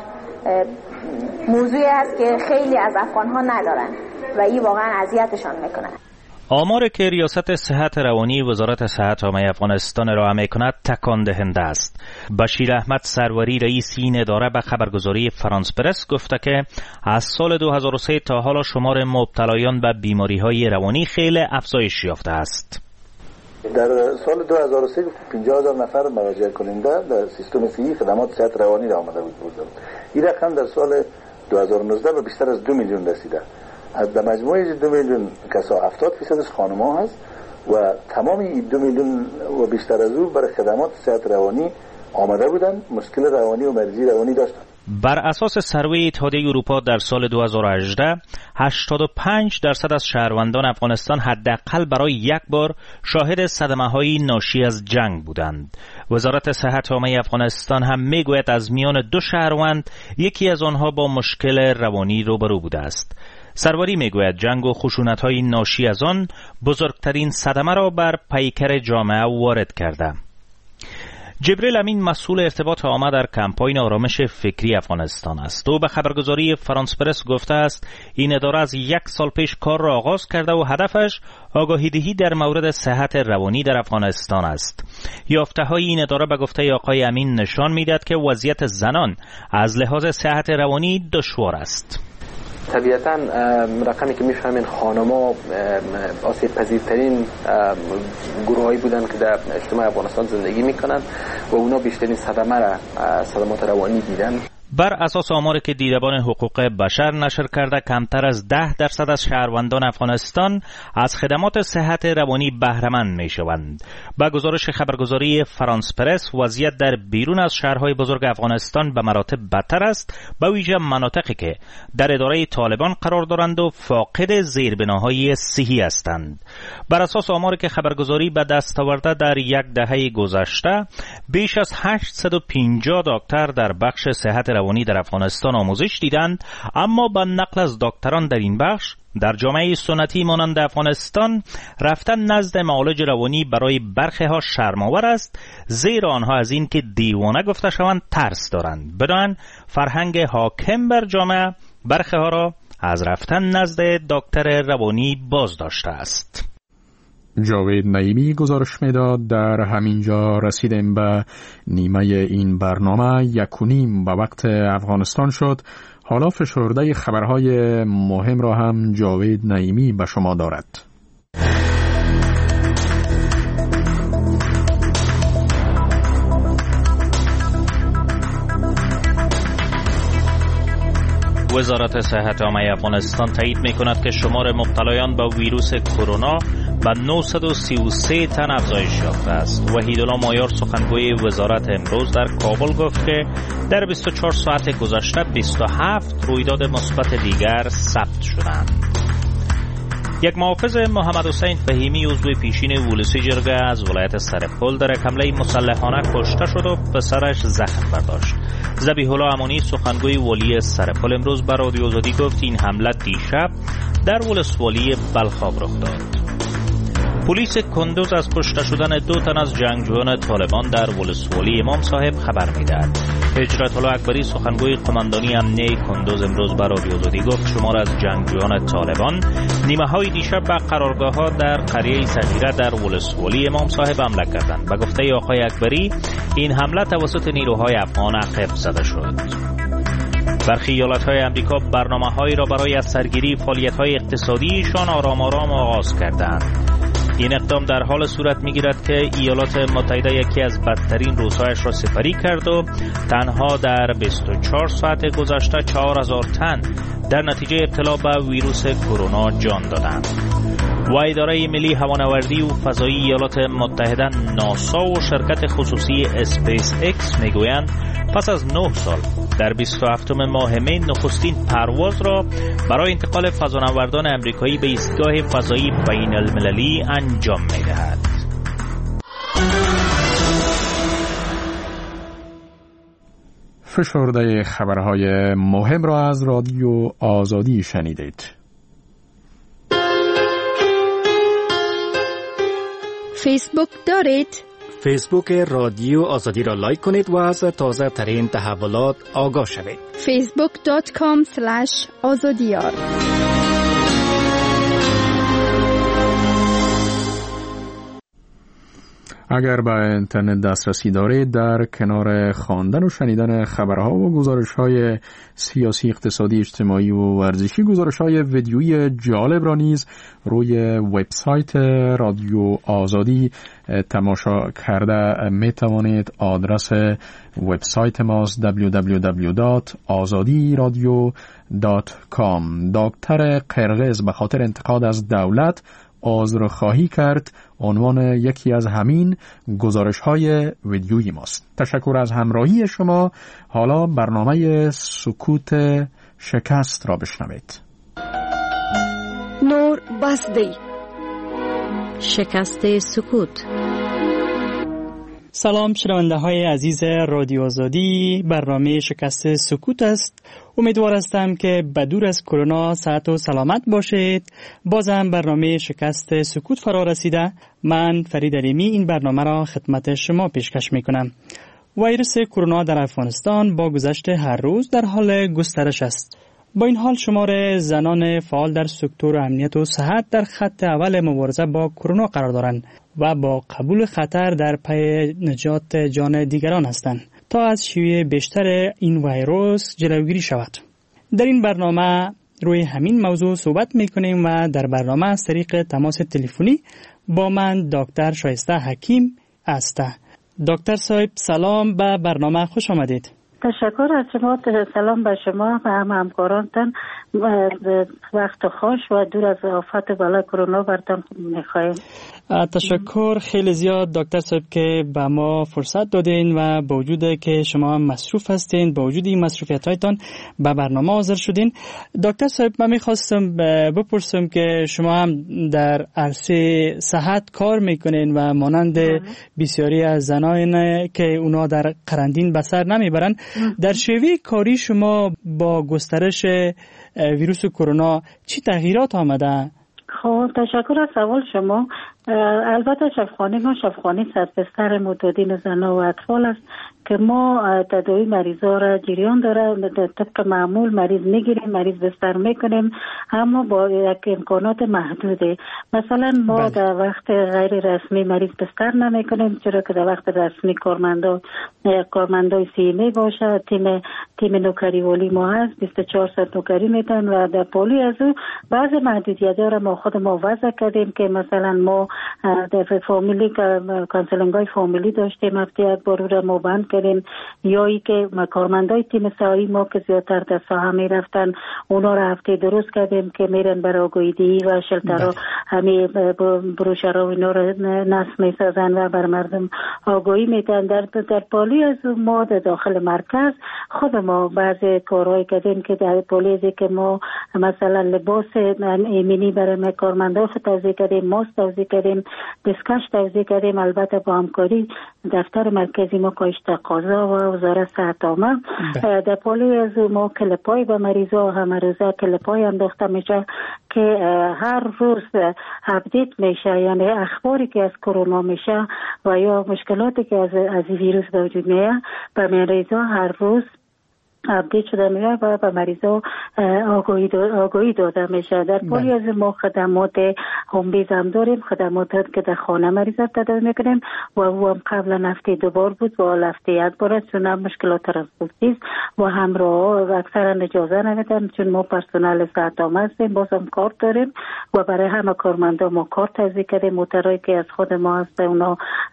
موضوعی است که خیلی از افغانها ندارن و این واقعا اذیتشان میکنه. آماری که ریاست صحت روانی وزارت صحت عامه افغانستان ارائه می‌کند تکان دهنده است. بشیر احمد سروری رئیس این اداره به خبرگزاری فرانس پرس گفته که از سال دو هزار و سه تا حالا شمار مبتلایان به بیماری‌های روانی خیلی افزایش یافته است. در سال دو هزار و سه پنجاه هزار نفر مراجعه کننده در سیستم صحی خدمات صحت روانی را آمده بود. این رقم در سال دو هزار و نوزده به بیشتر از دو میلیون رسیده. از در مجموعه دو میلیون کسا هفتاد درصد از خانم‌ها هست و تمام این دو میلیون و بیشتر از او برای خدمات صحت روانی آمده بودند، مشکل روانی و مریضی روانی داشتند. بر اساس سروی اتحادیه اروپا در سال دو هزار و هجده هشتاد و پنج درصد از شهروندان افغانستان حداقل برای یک بار شاهد صدمه‌های ناشی از جنگ بودند. وزارت صحت عامه افغانستان هم میگوید از میان دو شهروند یکی از آنها با مشکل روانی روبرو بوده است. سروری میگوید جنگ و خشونت‌های ناشی از آن بزرگترین صدمه را بر پیکر جامعه وارد کرده. جبریل امین مسئول ارتباط عامه در کمپاین آرامش فکری افغانستان است. او به خبرگزاری فرانس پرس گفته است این اداره از یک سال پیش کار را آغاز کرده و هدفش آگاهی‌دهی در مورد صحت روانی در افغانستان است. یافته‌های این اداره به گفته آقای امین نشان می‌دهد که وضعیت زنان از لحاظ صحت روانی دشوار است. طبیعتاً رقمی که میفهمین خانم‌ها آسیب پذیرترین گروهایی بودن که در اجتماع افغانستان زندگی میکنن و اونا بیشترین صدمه را صدمات روانی دیدن. بر اساس آماری که دیدبان حقوق بشر نشر کرده، کمتر از ده درصد از شهروندان افغانستان از خدمات صحت روانی بهره‌مند می‌شوند. با گزارش خبرگزاری فرانس پرس، وضعیت در بیرون از شهرهای بزرگ افغانستان به مراتب بدتر است، به ویژه مناطقی که در اداره طالبان قرار دارند و فاقد زیربناهای صحی هستند. بر اساس آماری که خبرگزاری به دست آورده، در یک دهه گذشته بیش از هشتصد و پنجاه دکتر در بخش صحت روانی در افغانستان آموزش دیدند، اما با نقل از دکتران در این بخش، در جامعه سنتی مانند افغانستان رفتن نزد معالج روانی برای برخی ها شرم‌آور است، زیرا آنها از این که دیوانه گفته شوند ترس دارند. بدان فرهنگ حاکم بر جامعه برخی ها را از رفتن نزد دکتر روانی باز داشته است. جاوید نعیمی گزارش میداد. در همینجا رسیدیم به نیمه این برنامه. یک و نیم به وقت افغانستان شد. حالا فشرده خبرهای مهم را هم جاوید نعیمی به شما دارد. وزارت صحت عامه افغانستان تایید می‌کند که شمار مبتلایان به ویروس کرونا به نهصد و سی و سه تن افزایش یافته است. وحیدالله مایار سخنگوی وزارت امروز در کابل گفت که در بیست و چهار ساعت گذشته بیست و هفت رویداد مثبت دیگر ثبت شدند. یک محافظ محمد حسین فهیمی عضو پیشین ولسی جرگه از ولایت سرپل در یک حمله مسلحانه کشته شد و پسرش زخم برداشت. ذبیح الله امانی سخنگوی ولی سرپل امروز به رادیو آزادی گفت این حمله دیشب در ولسوالی بلخاب رخ داد. پلیس کندوز از کشته شدن دو تن از جنگجویان طالبان در ولسوالی امام صاحب خبر می‌دهد. هجرت الله اکبری سخنگوی قماندانی امنیه کندوز امروز به رادیو آزادی گفت شمار از جنگجویان طالبان نیمه های دیشب به قرارگاه‌ها در قریه صغیره در ولسوالی امام صاحب حمله کردند. به گفته آقای اکبری این حمله توسط نیروهای افغان عقب زده شد. برخی ایالت‌های آمریکا برنامه‌هایی را برای از سرگیری فعالیت‌های اقتصادیشان آرام آرام آغاز کردند. این اقدام در حال صورت می‌گیرد که ایالات متحده یکی از بدترین روزهایش را سپری کرد و تنها در بیست و چهار ساعت گذشته چهار هزار تن در نتیجه ابتلا به ویروس کرونا جان دادند. و اداره ملی هوانوردی و فضایی ایالات متحده ناسا و شرکت خصوصی اسپیس اکس میگویند پس از نه سال در بیست و هفتم ماه می نخستین پرواز را برای انتقال فضانوردان امریکایی به ایستگاه فضایی بین المللی انجام می‌دهد. فشرده خبرهای مهم را از رادیو آزادی شنیدید. فیسبوک دارید؟ فیسبوک رادیو آزادی را لایک کنید و از تازه ترین تحولات آگاه شوید. فیسبوک دات کام اسلش آزادیار. اگر به اینترنت دسترسی دارید، در کنار خواندن و شنیدن خبرها و گزارش‌های سیاسی، اقتصادی، اجتماعی و ورزشی، گزارش‌های ویدیویی جالب را نیز روی وبسایت رادیو آزادی تماشا کرده می توانید. آدرس وبسایت ماست دبلیو دبلیو دبلیو دات آزادی رادیو دات کام. دکتر قرقز به خاطر انتقاد از دولت عذرخواهی کرد عنوان یکی از همین گزارش‌های ویدیویی ماست. تشکر از همراهی شما. حالا برنامه سکوت شکست را بشنوید. نور بسدی، شکست سکوت. سلام شنونده های عزیز رادیو آزادی، برنامه شکست سکوت است. امیدوار هستم که بدور از کرونا صحت و سلامت باشید. بازم برنامه شکست سکوت فرا رسیده. من فرید علیمی این برنامه را خدمت شما پیشکش می کنم. ویروس کرونا در افغانستان با گذشت هر روز در حال گسترش است. با این حال شمار زنان فعال در سکتور امنیت و صحت در خط اول مبارزه با کرونا قرار دارند و با قبول خطر در پی نجات جان دیگران هستند تا از شیوع بیشتر این ویروس جلوگیری شود. در این برنامه روی همین موضوع صحبت میکنیم و در برنامه از طریق تماس تلفنی با من دکتر شایسته حکیم است. دکتر صاحب سلام، به برنامه خوش آمدید. تشکر از شما. سلام به شما و هم همکارانتان. وقت خوش و دور از آفت بلای کرونا برتان میخوایم. تشکر خیلی زیاد دکتر صاحب که به ما فرصت دادین و با وجود که شما هم مصروف هستین، با وجود این مصروفیت هایتان به برنامه حاضر شدین. دکتر صاحب من میخواستم بپرسم که شما هم در عرصه صحت کار میکنین و مانند بسیاری از زنان که اونا در قرنطینه به سر نمیبرن، در شیوه کاری شما با گسترش ویروس کرونا چی تغییرات آمده؟ خب تشکر از سوال شما. البته شفاخانه ما شفاخانه صد بستر معتادین زن و اطفال است که ما تداوی مریضا را جریان داره. طبق معمول مریض میگیریم، مریض بستر میکنیم، اما با یک امکانات محدوده. مثلا ما بله. در وقت غیر رسمی مریض بستر نمیکنیم، چرا که در وقت رسمی کارمندا کارمندای سیمی باشه. تیم تیم نوکری ولی ما هست، بیست و چهار ساعت نوکری میتن و در پالی از او بعض محدودیت‌ها را ما خود ما وضع کردیم که مثلا ما در فامیلی کانسلینگ های فامیلی داشتیم، هفته یک بار را ما بند کردیم، یا ای که کارمندای تیم سایی ما که زیادتر در ساحه می رفتن اونا را هفته درست کردیم که میرن برای آگاهی و شلترها همه بروشرها و اینا را نصب می سازن و بر مردم آگاهی میدن. در در پالی از ما در داخل مرکز خود ما بعضی کارهای کردیم که در پالی از که ما مثلا لباس ایمنی برای کارمندا توزیع کردیم، ماسک توزیع کردیم، دستکش توزیع کردیم. البته با همکاری دفتر مرکزی ما کاهش تقاضا و وزارت صحت عامه در پالی از ما کلپای به مریضا هم روزه کلپای انداخته میشه که هر روز اپدیت میشه، یعنی اخباری که از کرونا میشه و یا مشکلاتی که از از ویروس به وجود میاد به مریضا هر روز اپدیت شده میشه و به مریضا آگاهی آگاهی داده میشه. در پالی از ما خدمات هوم بیز هم داریم، خدمات که در خانه مریضا تداوی میکنیم و او هم قبلا هفته دو بار بود و هفته یک بار است، چون هم مشکلات ترانسپورتی و همراه اکثرا اجازه نمیدن چون ما پرسنل صحت عامه هستیم، باز هم کارت داریم و برای همه کارمندا ما کارت توزیع کردیم. موترایی که از خود ما هست اونا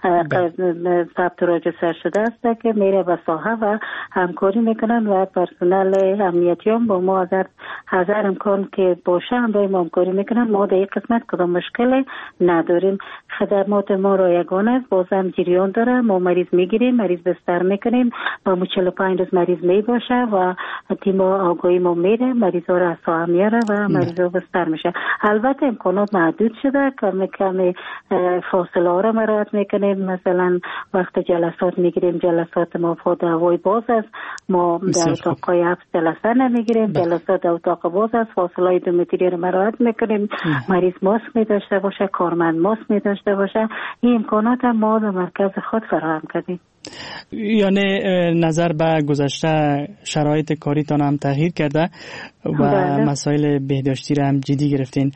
ثبت و راجستر شده است که میره به ساحه و همکاری میکنن و پرسنل امنیتی هم با ما هزار هزار امکان که باشه هم با ما همکاری میکنن. ما در این قسمت کدام مشکل نداریم. خدمات ما رایگان است، باز هم جریان داره. ما مریض میگیریم، مریض بستر میکنیم، با چهل و پنج روز مریض میباشه و تیم آگاهی ما میره، مریض ها را از ساحه میاره و مریض ها بستر میشه. البته امکانات محدود شده، کمی کمی فاصله ها را مراعات میکنیم. مثلا وقت جلسات میگیریم، جلسات ما با هوای باز است، ما در اتاقای هفت جلسه نمیگیریم، جلسات در اتاق باز است، فاصله دو متری را مراعات میکنیم. مریض ماسک میداشته باشه، کارمند ماسک میداشته باشه. این امکانات ما در مرکز خود فراهم کردیم. یعنی نظر به گذشته شرایط کاریتان هم تغییر کرده و مسائل بهداشتی را هم جدی گرفتین.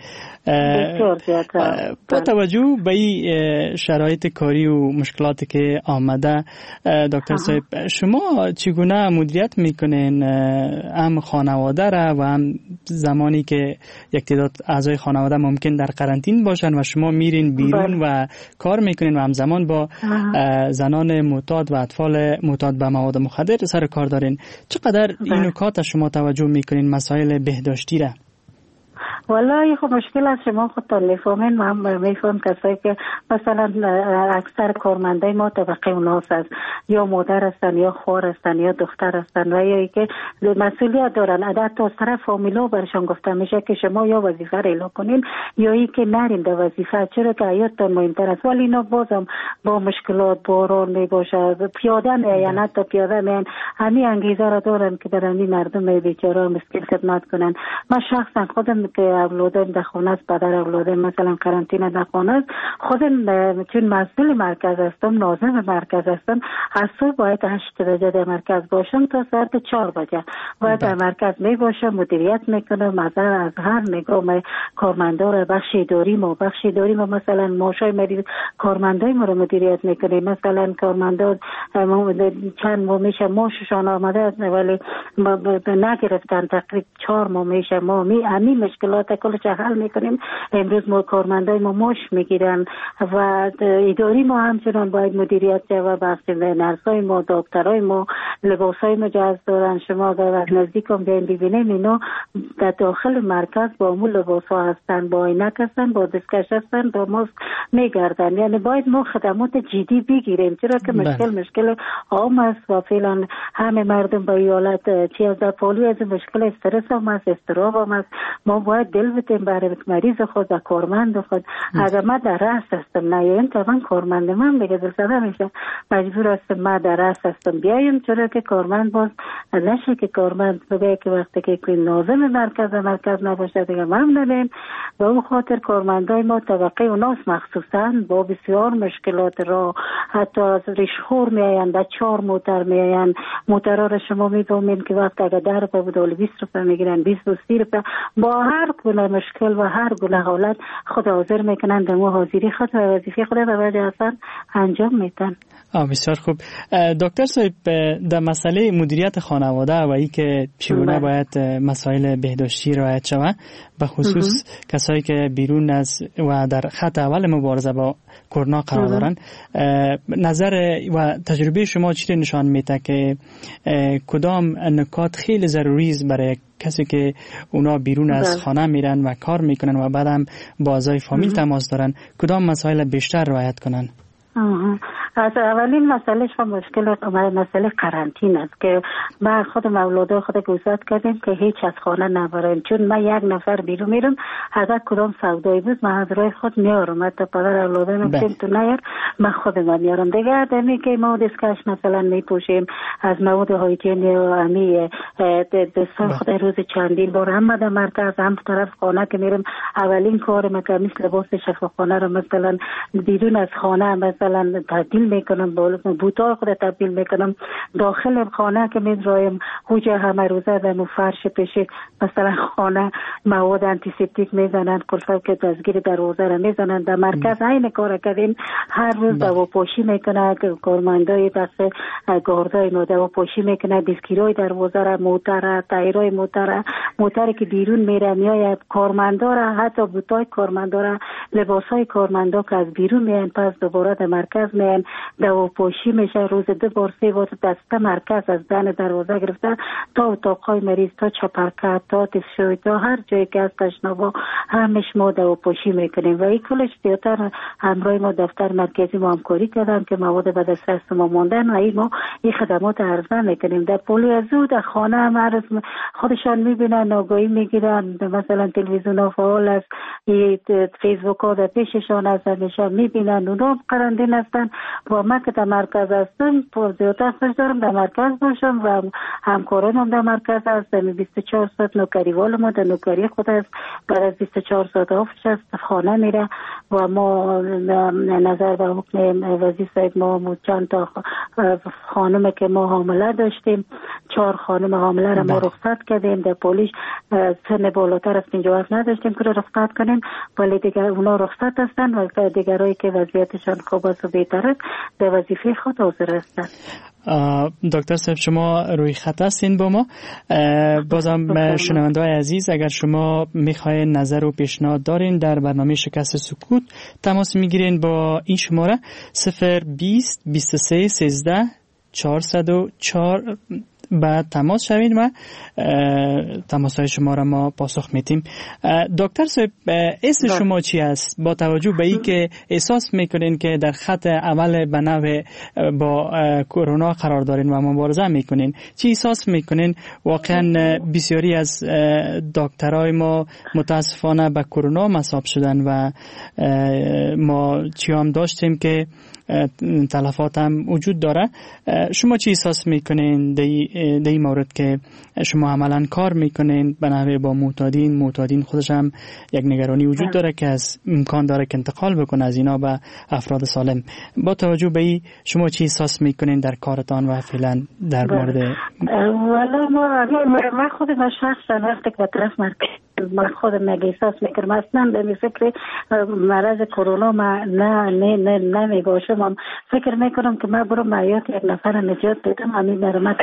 با توجه به این شرایط کاری و مشکلاتی که آمده، دکتر صاحب شما چگونه مدیریت میکنین هم خانواده را و هم زمانی که یک تعداد اعضای خانواده ممکن در قرنطینه باشن و شما میرین بیرون و کار میکنین و همزمان با زنان معتاد و اطفال معتاد به مواد مخدر سر کار دارین؟ چقدر این نکات شما توجه میکنین مسائل بهداشتی را؟ والله خب مشکل از شما خودتان میفهمین. من میفهم کسایی که مثلا اکثر کارمندای ما طبقه اوناس است، یا مادر هستن یا خواهر هستن یا دختر هستن و یا ای که مسئولیت دارن. حتی از طرف فامیلا برشان گفته میشه که شما یا وظیفه را اعلام کنین یا ای که نرین در وظیفه، چرا که حیاتتان مهمتر است. ولی اینا بازم با مشکلات باران میباشه، پیاده میان، حتی پیاده میان، همین انگیزه را دارن که برای مردم بیچاره مسکین خدمت کنن. من شخصا خودم که اولادم در خانه است، پدر اولادم مثلا قرنطینه در خانه است، خودم چون مسئول مرکز هستم، ناظم مرکز هستم، از صبح باید هشت بجه در مرکز باشم تا ساعت چهار بجه و در مرکز می باشم، مدیریت میکنم از از هر نگاه کارمندا را. بخش اداری ما بخش اداری ما مثلا ماشای مریض کارمندای ما رو مدیریت میکنیم. مثلا کارمندا چند ماه میشه ماششان آمده ولی نگرفتن، تقریبا چهار ماه میشه ما می همین مشکلات مشکلات کلش حل میکنیم. امروز ما کارمندای ما ماش میگیرن و اداری ما همچنان باید مدیریت و بسته نرسای ما، دکترای ما، لباسای مجهز دارن. شما اگر نزدیک هم بیاین ببینیم اینا در داخل مرکز با مو لباس ها هستن، با عینک هستن، با دستکش هستن، با ماسک میگردن. یعنی باید ما خدمات جدی بگیریم، چرا که مشکل مشکل عام است و فعلا همه مردم به ایالت چی از در پالو از مشکل استرس هم است، استراب هم است. ما باید دل بدیم برای مریض خود و کارمند خود. اگر ما در رأس هستم نیایم که من کارمند من بگه دل زده میشه، مجبور هستم ما در رأس هستم بیایم، چرا که کارمند باز نشه که کارمند بگه که وقتی که ناظم مرکز مرکز نباشه دیگه ممنونیم. و اون خاطر کارمندای ما طبقه اوناس مخصوصا با بسیار مشکلات را حتی از ریشخور میاین، در چهار موتر میاین. موترها را شما میدونین که وقت اگر ده روپه بود ولی بیست روپه میگیرن، بیست و سی روپه. با هر گونه مشکل و هر گونه حالت خود حاضر میکنن در ما حاضری خود و وظیفه خود به وجه اصلا انجام میدن. آه بسیار خوب. دکتر صاحب در مسئله مدیریت خانواده و ای که چگونه باید مسائل بهداشتی رعایت شود، به خصوص کسایی که بیرون از و در خط اول مبارزه با کرونا قرار دارن، نظر و تجربه شما چی نشان میده که کدام نکات خیلی ضروری است برای کسی که اونا بیرون از خانه میرن و کار میکنن و بعدم با اعضای فامیل تماس دارن، کدام مسائل بیشتر رعایت کنن؟ آها. از اولین مسئلهش و مشکل مسئله قرنطین است که ما خود مولوده خود گذاشت کردیم که هیچ از خانه نبریم، چون من یک نفر بیرون میرم اگر کدام سودایی بود من از رای خود میارم، حتی پدر اولاده نمیتیم تو نیار من خود من میارم دیگه. دمی که ما دستکش مثلا میپوشیم از مواد هایجینی و امی دستان خود روز چندین بار هم در مرکز هم طرف خانه که میرم اولین کار من که مثل لباس شفاخانه رو مثلا بیرون از خانه مثلا تبدیل میکنم، بوتا خود تبدیل میکنم. داخل خانه که میدرایم خوجه همه روزه در فرش پیشی مثلا خانه مواد انتیسپتیک میزنن، کلفه که دستگیر دروازه را میزنن. در مرکز این کار کردیم، هر روز دوا پوشی میکنه کارمندای دست گاردای ما دوا پوشی میکنه، دستگیرای دروازه را، موتر تایرای موتر موتر که بیرون میره میاد، کارمندا را حتی بوتای کارمندا را، لباسای کارمندا که از بیرون میان پس دوباره در مرکز میان دوا پوشی میشه. روز دو بار سه بار دسته مرکز از دن دروازه گرفته تا اتاقای مریض تا چپرکت تا تشوی تا هر جایی که از تشنابا همش ما دوا پوشی میکنیم و این کلش دیوتر همراه ما دفتر مرکزی ما همکاری کردن که مواد به دسترس ما موندن و این ما این خدمات عرضه میکنیم. در پولیو زو در خانه هم عرض خودشان میبینن، آگاهی میگیرن، مثلا تلویزیون ها فعال است، فیسبوک ها در پیششان است، نشان میبینن اونا قرنطینه هستن و ما که در مرکز هستم زیادتر خوش دارم در مرکز باشم و همکاران هم در مرکز هست. در بیست و چهار ساعت نوکری والا ما در نوکری خود است، بعد از بیست و چهار ساعت آفش است خانه میره و ما نظر به حکم وزیر صاحب ما چند تا خانم که ما حامله داشتیم، چهار خانم حامله را ما رخصت کردیم. در پولیس سن بالاتر از پنجاه و هفت نداشتیم که رخصت کنیم، ولی دیگر اونا رخصت هستن و دیگرایی که وضعیتشان خوب است و بهتر است به وظیفه خود حاضر هستند. دکتر صاحب شما روی خط هستین با ما. بازم شنونده‌های عزیز اگر شما میخواین نظر و پیشنهاد دارین در برنامه شکست سکوت تماس میگیرین با این شماره صفر بیست بیست و سه سیزده چهارصد و چهار بعد تماس شوید و تماس های شما را ما پاسخ میتیم. دکتر صاحب اسم شما چی است؟ با توجه به این که احساس میکنین که در خط اول به نوع با کرونا قرار دارین و مبارزه میکنین، چی احساس میکنین؟ واقعا بسیاری از دکترای ما متاسفانه به کرونا مصاب شدن و ما چی هم داشتیم که تلفات هم وجود داره. شما چی احساس میکنین در این مورد که شما عملا کار میکنین به نحوه با معتادین معتادین خودش هم یک نگرانی وجود داره که از امکان داره که انتقال بکنه از اینا به افراد سالم. با توجه به این شما چی احساس میکنین در کارتان و فعلا در مورد والا ما من خود من شخصا وقتی که طرف مرکز من خودم مگه احساس میکردم اصلا به فکر مرض کرونا ما نه نه نه نمیباشم. فکر میکنم که من برو مایات یک نفر نجات بدم همین مرمت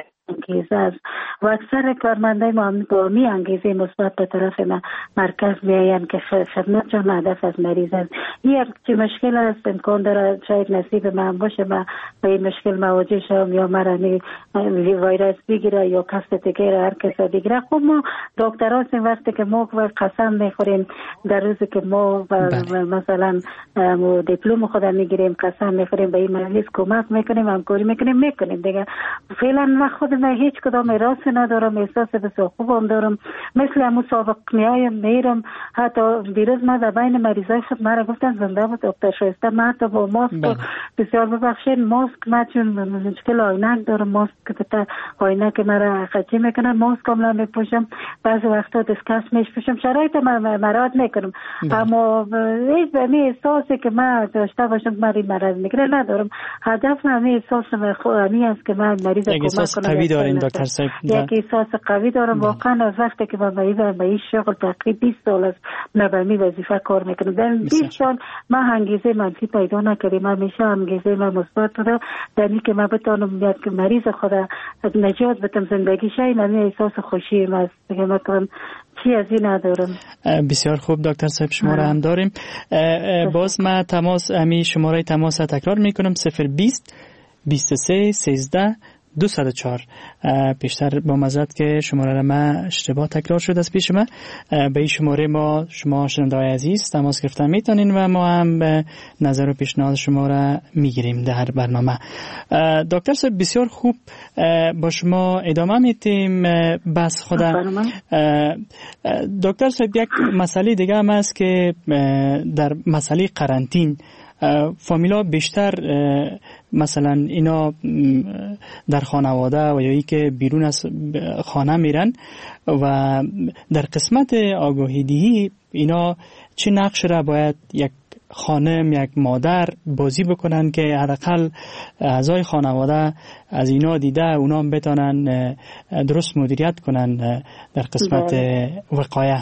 انگیزه است و اکثر کارمندای ما با می انگیزه مثبت به طرف ما مرکز میآیند که خدمتشان هدف از مریض است. یک چه مشکل است امکان داره شاید نصیب من باشه ما به این مشکل مواجه شوم یا مرا ویروس بگیره یا کس دیگه هر کس دیگه. خب ما دکترها هستیم وقتی که ما قسم میخوریم در روزی که ما مثلا دیپلم خود میگیریم قسم میخوریم به این مریض کمک میکنیم همکاری میکنیم میکنیم دیگه. فعلا من خودم هیچ کدام راست ندارم، احساس بسیار خوبم دارم مثل همون سابق میایم میرم. حتی دیروز ما در بین مریضای خود مرا گفتن زنده بود دکتر شایسته ما حتی با ماسک بسیار ببخشید ماسک ما چون مشکل آینک دارم ماسک که آینک مرا خچی میکنن ماسک کاملا میپوشم بعضی وقتا دستکش میپوشم شرایط مراد میکنم اما هیچ به می احساسی که من داشته باشم مریض مرض میگیره ندارم. هدف من احساس همی است که من مریض کمک کنم. احساس قوی دارین دکتر صاحب؟ یک احساس قوی دارم واقعا. از وقتی که من به این شغل تقریبا بیست سال است من به این وظیفه کار میکنم در بیست سال من انگیزه منفی پیدا نکردم. همیشه انگیزه من مثبت بوده در اینکه من بتونم یک مریض خود نجات بدم زندگی شای من احساس خوشی من است دیگه من چی از این ندارم. بسیار خوب دکتر صاحب شماره هم داریم. باز من تماس امی شماره تماس تکرار میکنم صفر بیست بیست و سه سیزده دویست و چهار. پیشتر با مزد که شماره را ما اشتباه تکرار شد از پیش ما. به این شماره ما شما شنونده‌های عزیز تماس گرفتن میتونین و ما هم نظر و پیشنهاد شما را میگیریم در برنامه. دکتر صاحب بسیار خوب با شما ادامه میتیم بحث خدا. دکتر صاحب یک مسئله دیگه هم است که در مسئله قرنطین فامیلا بیشتر مثلا اینا در خانواده و یا ای که بیرون از خانه میرن و در قسمت آگاهی دهی اینا چه نقش را باید یک خانم یک مادر بازی بکنن که حداقل اعضای خانواده از اینا دیده اونا هم بتونن درست مدیریت کنن در قسمت وقایه؟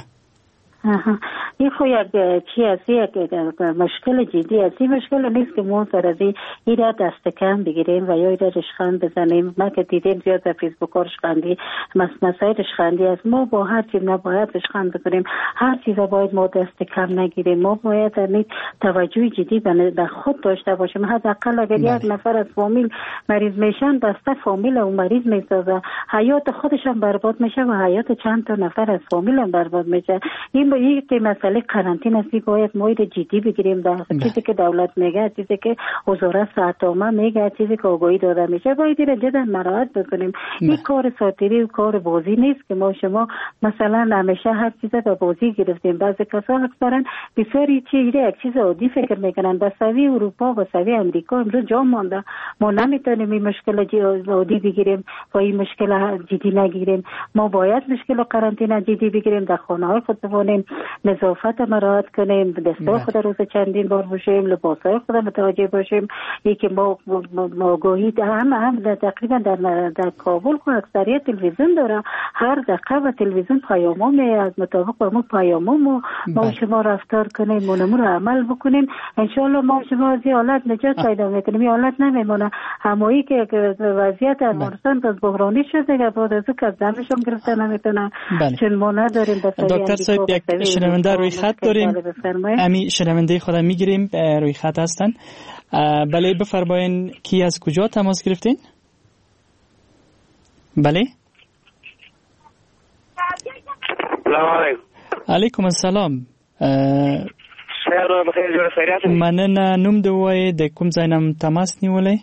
این خو یک چی از یک مشکل جدی است. این مشکل نیست که ما سر از این را دست کم بگیریم و یا این را رشخند بزنیم. ما که دیدیم زیاد در فیسبوک ها رشخندی مسائل رشخندی است. ما با هر چیز نباید رشخند بکنیم، هر چیز باید ما دست کم نگیریم. ما باید توجه جدی به خود داشته باشیم. حداقل اگر یک نفر از فامیل مریض میشن بسته فامیل اون مریض میسازه، حیات خودشان برباد میشه و حیات چند تا نفر از فامیل هم برباد میشه. این با یک مسئله قرنطینه است باید ما جدی بگیریم. در چیزی که دولت میگه، چیزی که وزارت صحت عامه میگه، چیزی که آگاهی داده میشه باید این جدا مراعات بکنیم. این کار ساتیری و کار بازی نیست که ما شما مثلا همیشه هر چیز به بازی گرفتیم. بعضی کسا اکثرا بسیاری چیزی یک چیز عادی فکر میکنن. به سوی اروپا و سوی امریکا امروز جا مانده. ما نمیتونیم این مشکل عادی بگیریم و این مشکل جدی نگیریم. ما باید مشکل قرنطینه جدی بگیریم، در خانه های خود بمانیم، نظافت مراعات کنیم، دستای خود روز چندین بار باشیم، لباسای خود متوجه باشیم. یکی ما آگاهی هم هم تقریبا در در کابل خود اکثریت تلویزیون داره. هر دقیقه و تلویزیون پیامو از مطابق با ما پیامو ما, ما شما رفتار کنیم، منمون رو عمل بکنیم. انشالله ما شما از این حالت نجات پیدا میکنیم. این حالت نمیمونه. همایی که وضعیت افغانستان باز بحرانی شده که بعد از او که دمشون گرفته نمیتونن چون ما نداریم. دکتر صاحب یک شنونده روی خط داریم. امی شنونده خودم میگیریم روی خط هستن. بله بفرمایین کی از کجا تماس گرفتین؟ بله سلام علیکم. علیکم السلام. خیر و بخیر جوړ خیریت. مننه. نوم د وای د کوم ځای نم تماس نیولې؟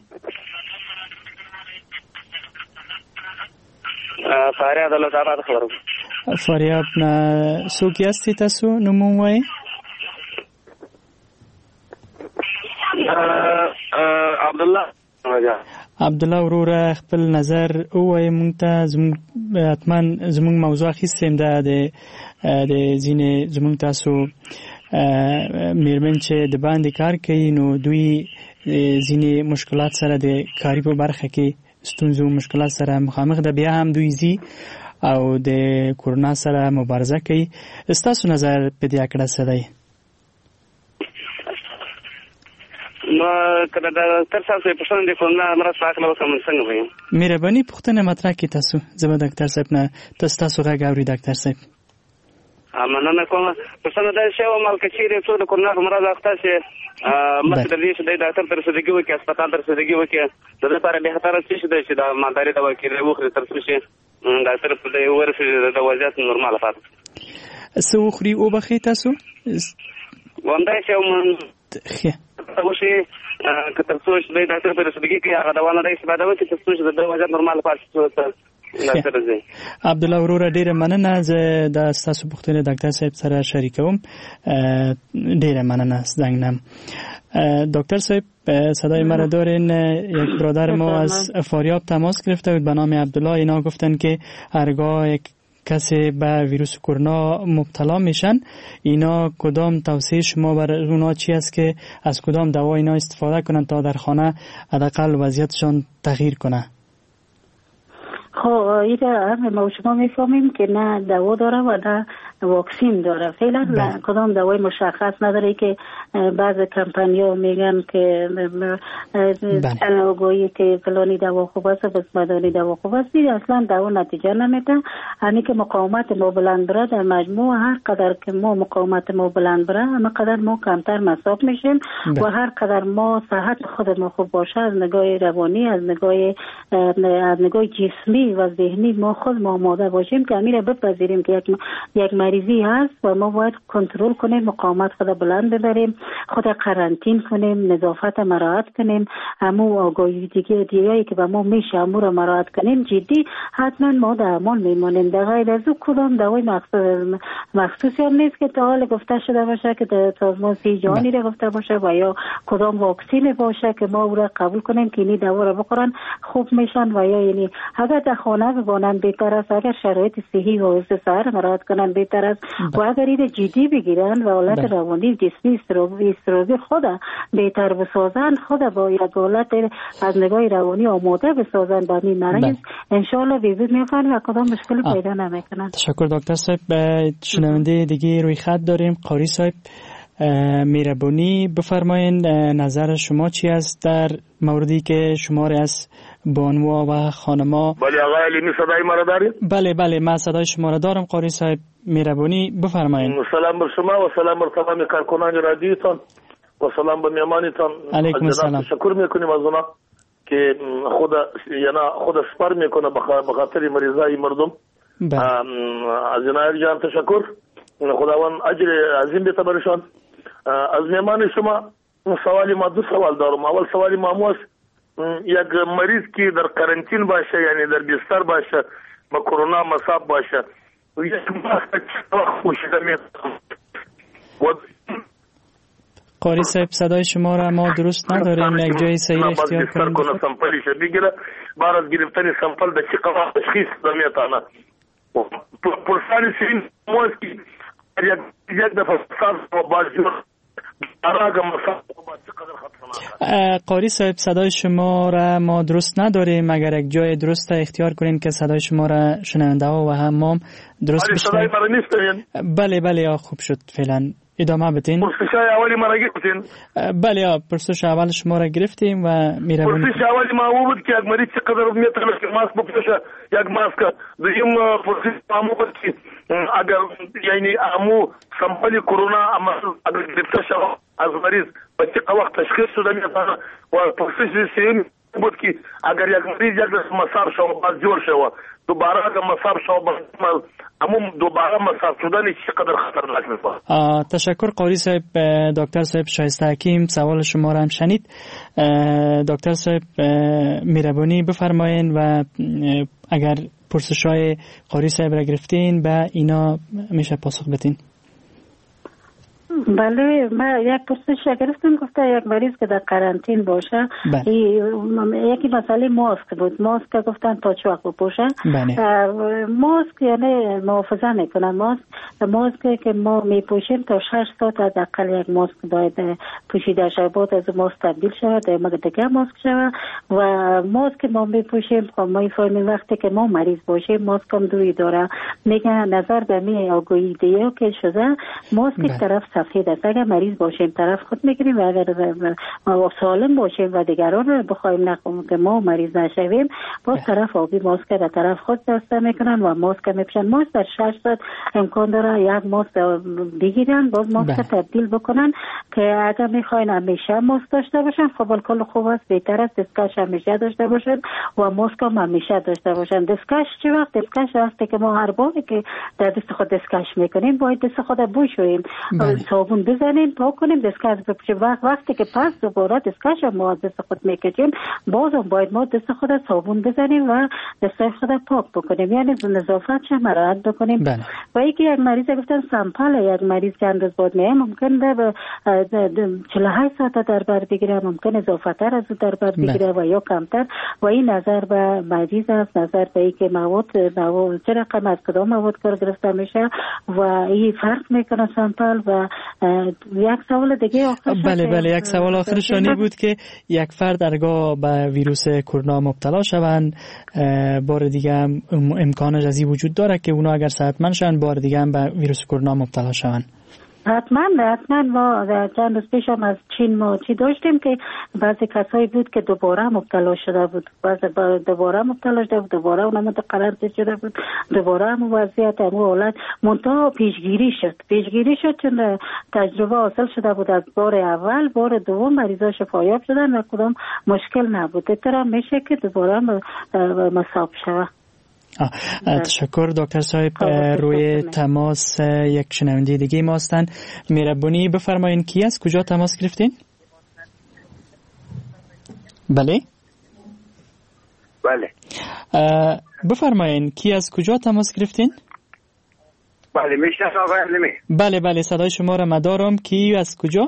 فریاد الله تعالی خبرم. فریاد نه څوک یاستئ تاسو؟ نوم وای؟ عبدالله. عبدالله وروره خپل نظر وای مونږ ته زموږ حتما زموږ موضوع اخیستیم ده د د ځینې زموږ تاسو میرمن چې د باندې کار کوي نو دوی ځینې مشکلات سره د کاري په برخه کې ستونزو مشکلات سره مخامخ ده، بیا هم دوی زی او د کورونا سره مبارزه کوي. ستاسو نظر په دې اړه څه دی؟ نو کله دا تر څو پښتون دي کوم نه مرسته اخلو کوم څنګه وي مهرباني پښتنه مطرح کی تاسو زما ډاکټر صاحب نه تاسو تاسو راغوري ډاکټر صاحب مننه کوم پښتنه دا شی او مال کچيري څو د کورونا مراد اخته شي مخکې د دې چې د ډاکټر تر رسیدګي وکړي هسپتال تر رسیدګي وکړي د دې لپاره به خطر شي چې دا مالداري دا وکړي وخت تر څو شي ډاکټر په دې ورسې د وضعیت نورمال پاتې سو خوري او بخي تاسو واندا چې مون تاسو شي کتر څو چې د ډاکټر تر رسیدګي کې هغه دا ونه د استفاده وکړي چې څو چې د وضعیت نورمال پاتې عبد الله وروره ډیره مننه زه د تاسو پوښتنه ډاکټر صاحب سره شریکوم ډیره مننه زنگنم دکتر صاحب صدای مرا دارین یک برادر ما از فاریاب تماس گرفته بود به نام عبدالله اینا گفتن که هرگاه یک کسی به ویروس کرونا مبتلا میشن اینا کدام توصیه شما برای اونا چی است که از کدام دوا اینا استفاده کنن تا در خانه حداقل وضعیتشان تغییر کنه خب ایده ما شما میفهمیم که نه دوا داره و نه واکسین داره فعلا کدام دوای مشخص نداره که بعض کمپانی‌ها میگن که آگاهی که فلانی دوا خوب است بس بدانی دوا خوب است اصلا دوا نتیجه نمیده همین که مقاومت ما بلند بره در مجموع هر قدر که ما مقاومت ما بلند بره همه قدر ما کمتر مصاب میشیم و هر قدر ما صحت خود ما خوب باشه از نگاه روانی از نگاه از نگاه جسمی و ذهنی ما خود ما آماده باشیم که همین را بپذیریم که یک یک مریضی هست و ما باید کنترل کنیم مقاومت خود بلند ببریم خود قرنطین کنیم نظافت مراعات کنیم همو آگاهی دیگه دیگه‌ای که به ما میشه همو را مراعات کنیم جدی حتما ما در امان میمونیم در غیر از او کدام دوای مخصوص مخصوصی هم نیست که تا حال گفته شده باشه که در سازمان صحت جهانی را گفته باشه و یا کدام واکسین باشه که ما او را قبول کنیم که این دوا را بخورن خوب میشن و یا یعنی اگر در خانه بمانن بهتر است اگر شرایط صحی و حفظ صحت مراعات کنن بهتر است و اگر این جدی بگیرن و حالت روانی جسمی استرابی خود بهتر بسازن خود با یک حالت از نگاه روانی آماده بسازن با این مریض انشالله بهبود میکنن و کدام مشکل پیدا نمیکنن. تشکر دکتر صاحب. شنونده دیگه روی خط داریم قاری صاحب مهربانی بفرمایید نظر شما چی است در موردی که شماره از بانوا و خانما. بله آقای علیمی صدای ما را دارید؟ بله بله من صدای شما را دارم قاری صاحب مهربانی بفرمایید. سلام بر شما و سلام بر تمام کارکنان رادیوتان و سلام به میهمانتان. علیکم السلام. تشکر میکنیم از اونا که خود یعنی خود سپر میکنه به خاطر مریضای مردم. از اینا جان تشکر. خداوند اجر عظیم بده برشان. از میهمان شما سوالی ما دو سوال دارم. اول سوالی ما است یک مریض که در قرنطین باشه یعنی در بستر باشه با کرونا مصاب باشه یک ماسک پوشیده میتونه. قاری صاحب صدای شما را ما درست نداریم یک جای صحیح اختیار کنیم. کنه سامپلیش بگیره بعد از گرفتن سامپل در چی قضا تشخیص میتونه. پرسانی سین موسکی یک یک دفعه ساز و بازجور قاری صاحب صدای شما را ما درست نداریم اگر یک جای درست اختیار کنیم که صدای شما را شنونده ها و همام درست بشنویم. بله بله خوب شد فعلا ادامه بدین. پرسش اولی ما را گرفتین؟ بله پرسش اول شما را گرفتیم و میرویم. پرسش اولی ما او بود که یک مریض چقدر میتونه که ماسک بپوشه یک ماسک دویم پرسش ما بود که اگر یعنی امو سامپل کرونا اما اگر گرفته شود از مریض به چه وقت تشخیص شده میتونه و پرسش سیم بود که اگر یک مریض یک دست مصاب شود باز جور شود دوباره اگر مصاب شود باز امو دوباره مصاب شدن چقدر خطرناک میشه. تشکر قاری صاحب. دکتر صاحب شایسته حکیم سوال شما را هم شنید. دکتر صاحب مهربانی بفرمایید و اگر پرسش‌های قاری صاحب را گرفتین به اینا میشه پاسخ بدین. بله من یک پرسش گرفتم گفته یک مریض که در قرنطین باشه یکی مسئله ماسک بود. ماسک گفتن تا چه وقت بپوشه. ماسک یعنی محافظه میکنه. ماسک ماسک که ما میپوشیم تا شش ساعت حداقل یک ماسک باید پوشیده شود بعد از ماسک تبدیل شود در دیگه ماسک شود و ماسک ما میپوشیم خب ما میفهمیم وقتی که ما مریض باشیم ماسک هم دوی داره میگن نظر به می آگاهی دیگه که شده ماسک طرف عقید است. اگر مریض باشیم طرف خود میگیریم و اگر ما سالم باشیم و دیگران رو بخوایم نکنیم که ما مریض نشویم، باز طرف آبی ماسک در طرف خود دسته میکنن و ماسک میپوشن. ماسک در شش ساعت امکان داره یک ماسک بگیرن، باز ماسک تبدیل بکنن که اگر میخواین همیشه ماسک داشته باشن خب الکل خوب است، بهتر است دستکش همیشه داشته باشن و ماسک هم همیشه داشته باشن. دستکش چه وقت؟ دستکش وقتی که ما هر باری که در دست خود دستکش میکنیم باید دست خود بشوریم، صابون بزنیم پاک کنیم دستکش بپوشیم. وقت وقتی که پس دوباره دستکش ما از دست خود میکشیم بازم باید ما دست خود صابون بزنیم و دست خود پاک بکنیم، یعنی نظافت چه مراعات بکنیم. بله. و اینکه یک مریض گفتن سمپل یک مریض که انداز بود میه ممکن به چهل و هشت ساعت در بر بگیره، ممکن اضافتر از در بر بگیره و یا کمتر. و این نظر به مریض است، نظر به اینکه مواد مواد چه رقم از کدام مواد کار گرفته میشه و این فرق میکنه سمپل. و یک سوال دیگه آخرش بله بله یک سوال آخرشانی بود که یک فرد ارگاه به ویروس کرونا مبتلا شوند بار دیگه هم امکانش از این وجود داره که اونا اگر صحتمند شن بار دیگه هم به ویروس کرونا مبتلا شوند؟ حتما حتما. ما چند روز پیش هم از چین ما چی داشتیم که بعضی کسایی بود که دوباره مبتلا شده بود، بعضی دوباره مبتلا شده بود، دوباره اونم متقرر شده بود، دوباره هم وضعیت هم حالت منتها پیشگیری شد پیشگیری شد چون تجربه حاصل شده بود از بار اول. بار دوم مریضا شفایاب شدن و کدام مشکل نبود. ترا میشه که دوباره مصاب شود. تشکر دکتر صاحب. روی تماس یک شنونده دیگه ما هستند. مهربانی بفرمایید کی از کجا تماس گرفتین؟ بله بله بفرمایید کی از کجا تماس گرفتین؟ بله میشناسم آقای علمی. بله بله صدای شما را مدارم. کی از کجا؟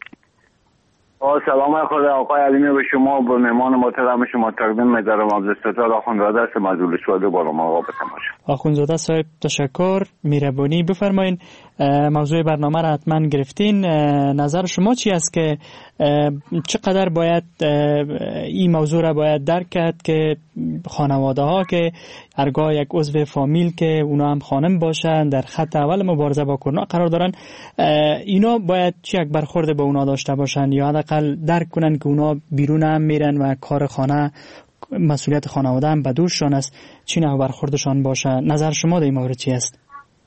سلام خدا آقای علیمی به شما به مهمان محترم شما تقدیم می‌دارم. عبدالستار آخوندزاده است مجلس شورای بالا با تماشا. آخوندزاده صاحب تشکر. مهربانی بفرمایید موضوع برنامه را حتما گرفتین. نظر شما چی است که چقدر باید این موضوع را باید درک کرد که خانواده ها که هرگاه یک عضو فامیل که اونا هم خانم باشن در خط اول مبارزه با کرونا قرار دارن، اینا باید چی یک برخورد با اونا داشته باشن یا حداقل درک کنن که اونا بیرون هم میرن و کار خانه مسئولیت خانواده هم به دوششان است، چی نوع برخوردشان باشه؟ نظر شما در این مورد چی است؟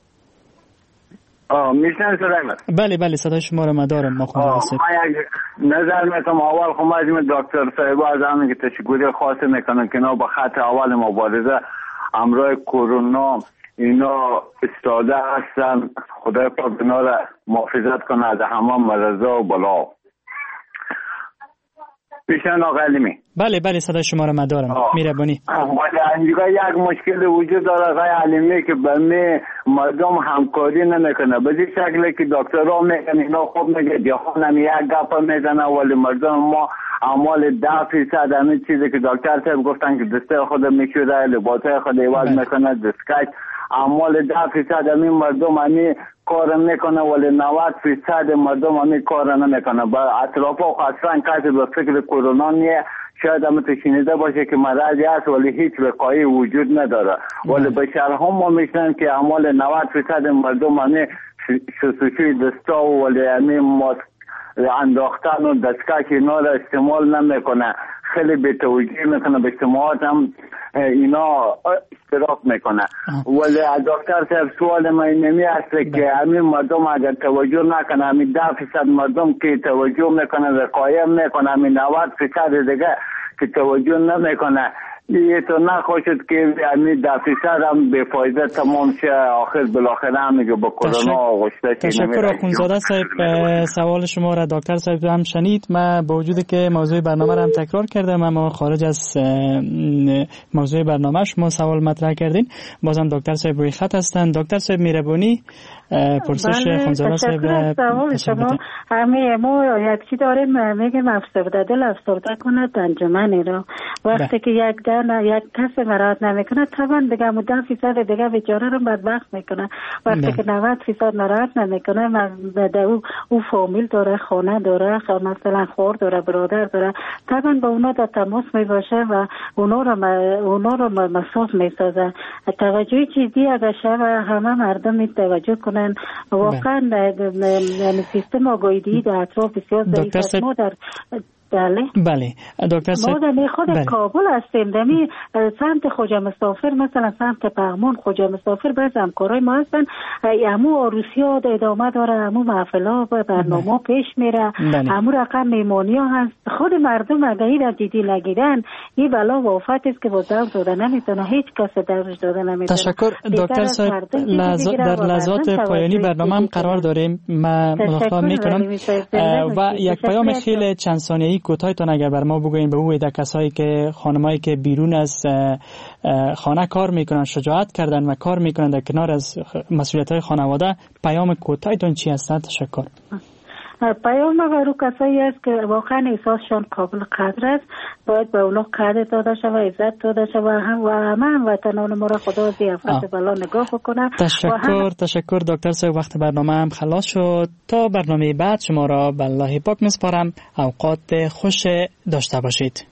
آه میشنن صدای بله بله صدای شما رو مدارم. ما خود ما یک نظر میتونم اول خب از دکتر صاحب از همین که تشکری خاص میکنن که اینا با خط اول مبارزه امرای کرونا اینا استاده هستن. خدای پاک اینا را محافظت کنه از همه مرضا و بلا. میشنن آقای علیمی؟ بله بله صدای شما رو مدارم. میربانی ولی اینجا یک مشکل وجود داره آقای علیمی که برمی مردم همکاری نمیکنه به این شکلی که دکترها میگن اینا خوب میگه جهان هم یک گپ میزنه ولی مردم ما اعمال ده فیصد همین چیزی که دکتر صاحب گفتن که دسته خود میشوره لباسای خود ایواز میکنه دستکش اعمال ده فیصد همین مردم همین کار میکنه ولی نود فیصد مردم همین کار نمیکنه. با اطراف اصلا کسی به فکر کرونا نیه. شاید هم تشنیده باشه که مرضی هست ولی هیچ وقایعی وجود نداره ولی به شرح هم ما میشنن که اعمال نود فیصد مردم همین شستشوی دستا و ولی همین انداختن و دستکش اینا را استعمال نمیکنه. خیلی به توجیه میکنه به اجتماعات هم اینا اشتراک میکنه. ولی از دکتر صاحب سوال من نمی است که همین مردم اگر توجه نکنه همین ده فیصد مردم که توجه میکنه وقایع میکنه همین نود فیصد دیگه که توجه نمیکنه یه تو نخوشد که همین ده فیصد هم به فایده تمام شه آخر بالاخره هم که با کرونا آغشته شه. تشکر آخوندزاده صاحب. سوال شما را دکتر صاحب هم شنید. من با وجود که موضوع برنامه را هم تکرار کردم اما خارج از موضوع برنامه شما سوال مطرح کردین. بازم دکتر صاحب روی خط هستن. دکتر صاحب مهربانی پرسش آخوندزاده صاحب سوال شما همه ما یک چی داریم میگیم افسرده دل افسرده کنه انجمنی را وقتی که یک ده مثلا یک کس مراعات نمیکنه طبعا دیگه ده فیصد دیگه بیچاره رو بدبخت میکنه. وقتی که نود فیصد مراعات نمیکنه در او او فامیل داره، خانه داره، مثلا خور داره، برادر داره، طبعا با اونا در تماس میباشه و اونا رو اونا رو مساف میسازه. توجه جدی اگر شب همه مردم می توجه کنن واقعا سیستم آگاهی در اطراف بسیار ضعیف است. ما در بله بله دکتر ما در خود بله. کابل هستیم دمی سمت خوجا مسافر مثلا سمت پغمان خوجا مسافر بعض همکارای ما هستن همو عروسی ها ادامه داره، همو محفل ها و برنامه پیش میره، همو رقم میمانی ها هست. خود مردم اگر این جدی نگیرن این بلا و آفت است که با دور داده نمیتونه، هیچ کس درش داده نمیتونه. تشکر دکتر صاحب. در لحظات پایانی برنامه هم قرار داریم، من مداخله میکنم و یک پیام خیلی چند ثانیه‌ای کوتاهتون اگر بر ما بگوین به او کسایی که خانمایی که بیرون از خانه کار میکنن، شجاعت کردن و کار میکنن در کنار از مسئولیت‌های خانواده، پیام کوتاهتون چی هست؟ تشکر. پیام ما رو کسایی است که واقعا احساسشان قابل قدر است، باید به اونا قدر داده شود، عزت داده شود و همه هموطنان ما را خدا ضیافت بلا نگاه بکنه. تشکر تشکر دکتر صاحب. وقت برنامه هم خلاص شد. تا برنامه بعد شما را به الله پاک میسپارم. اوقات خوش داشته باشید.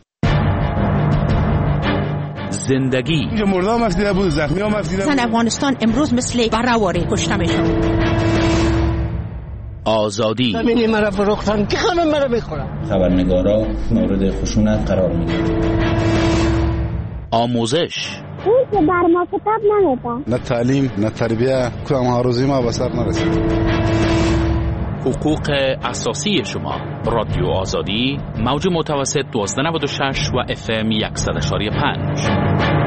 زندگی اینجا مردا مفیده بود، زخمی ها مفیده بود. افغانستان امروز مثل برآوری کشته میشد. آزادی زمینی مرا فروختن که خانم مرا بخورم. خبرنگارا مورد خشونت قرار میگیرن. آموزش اون که بر ما کتاب نمیده. نه تعلیم نه تربیه کدام هاروزی ما به سر نرسید. حقوق اساسی شما. رادیو آزادی موج متوسط دوازده نود و شش و اف ام صد و شش و پنج.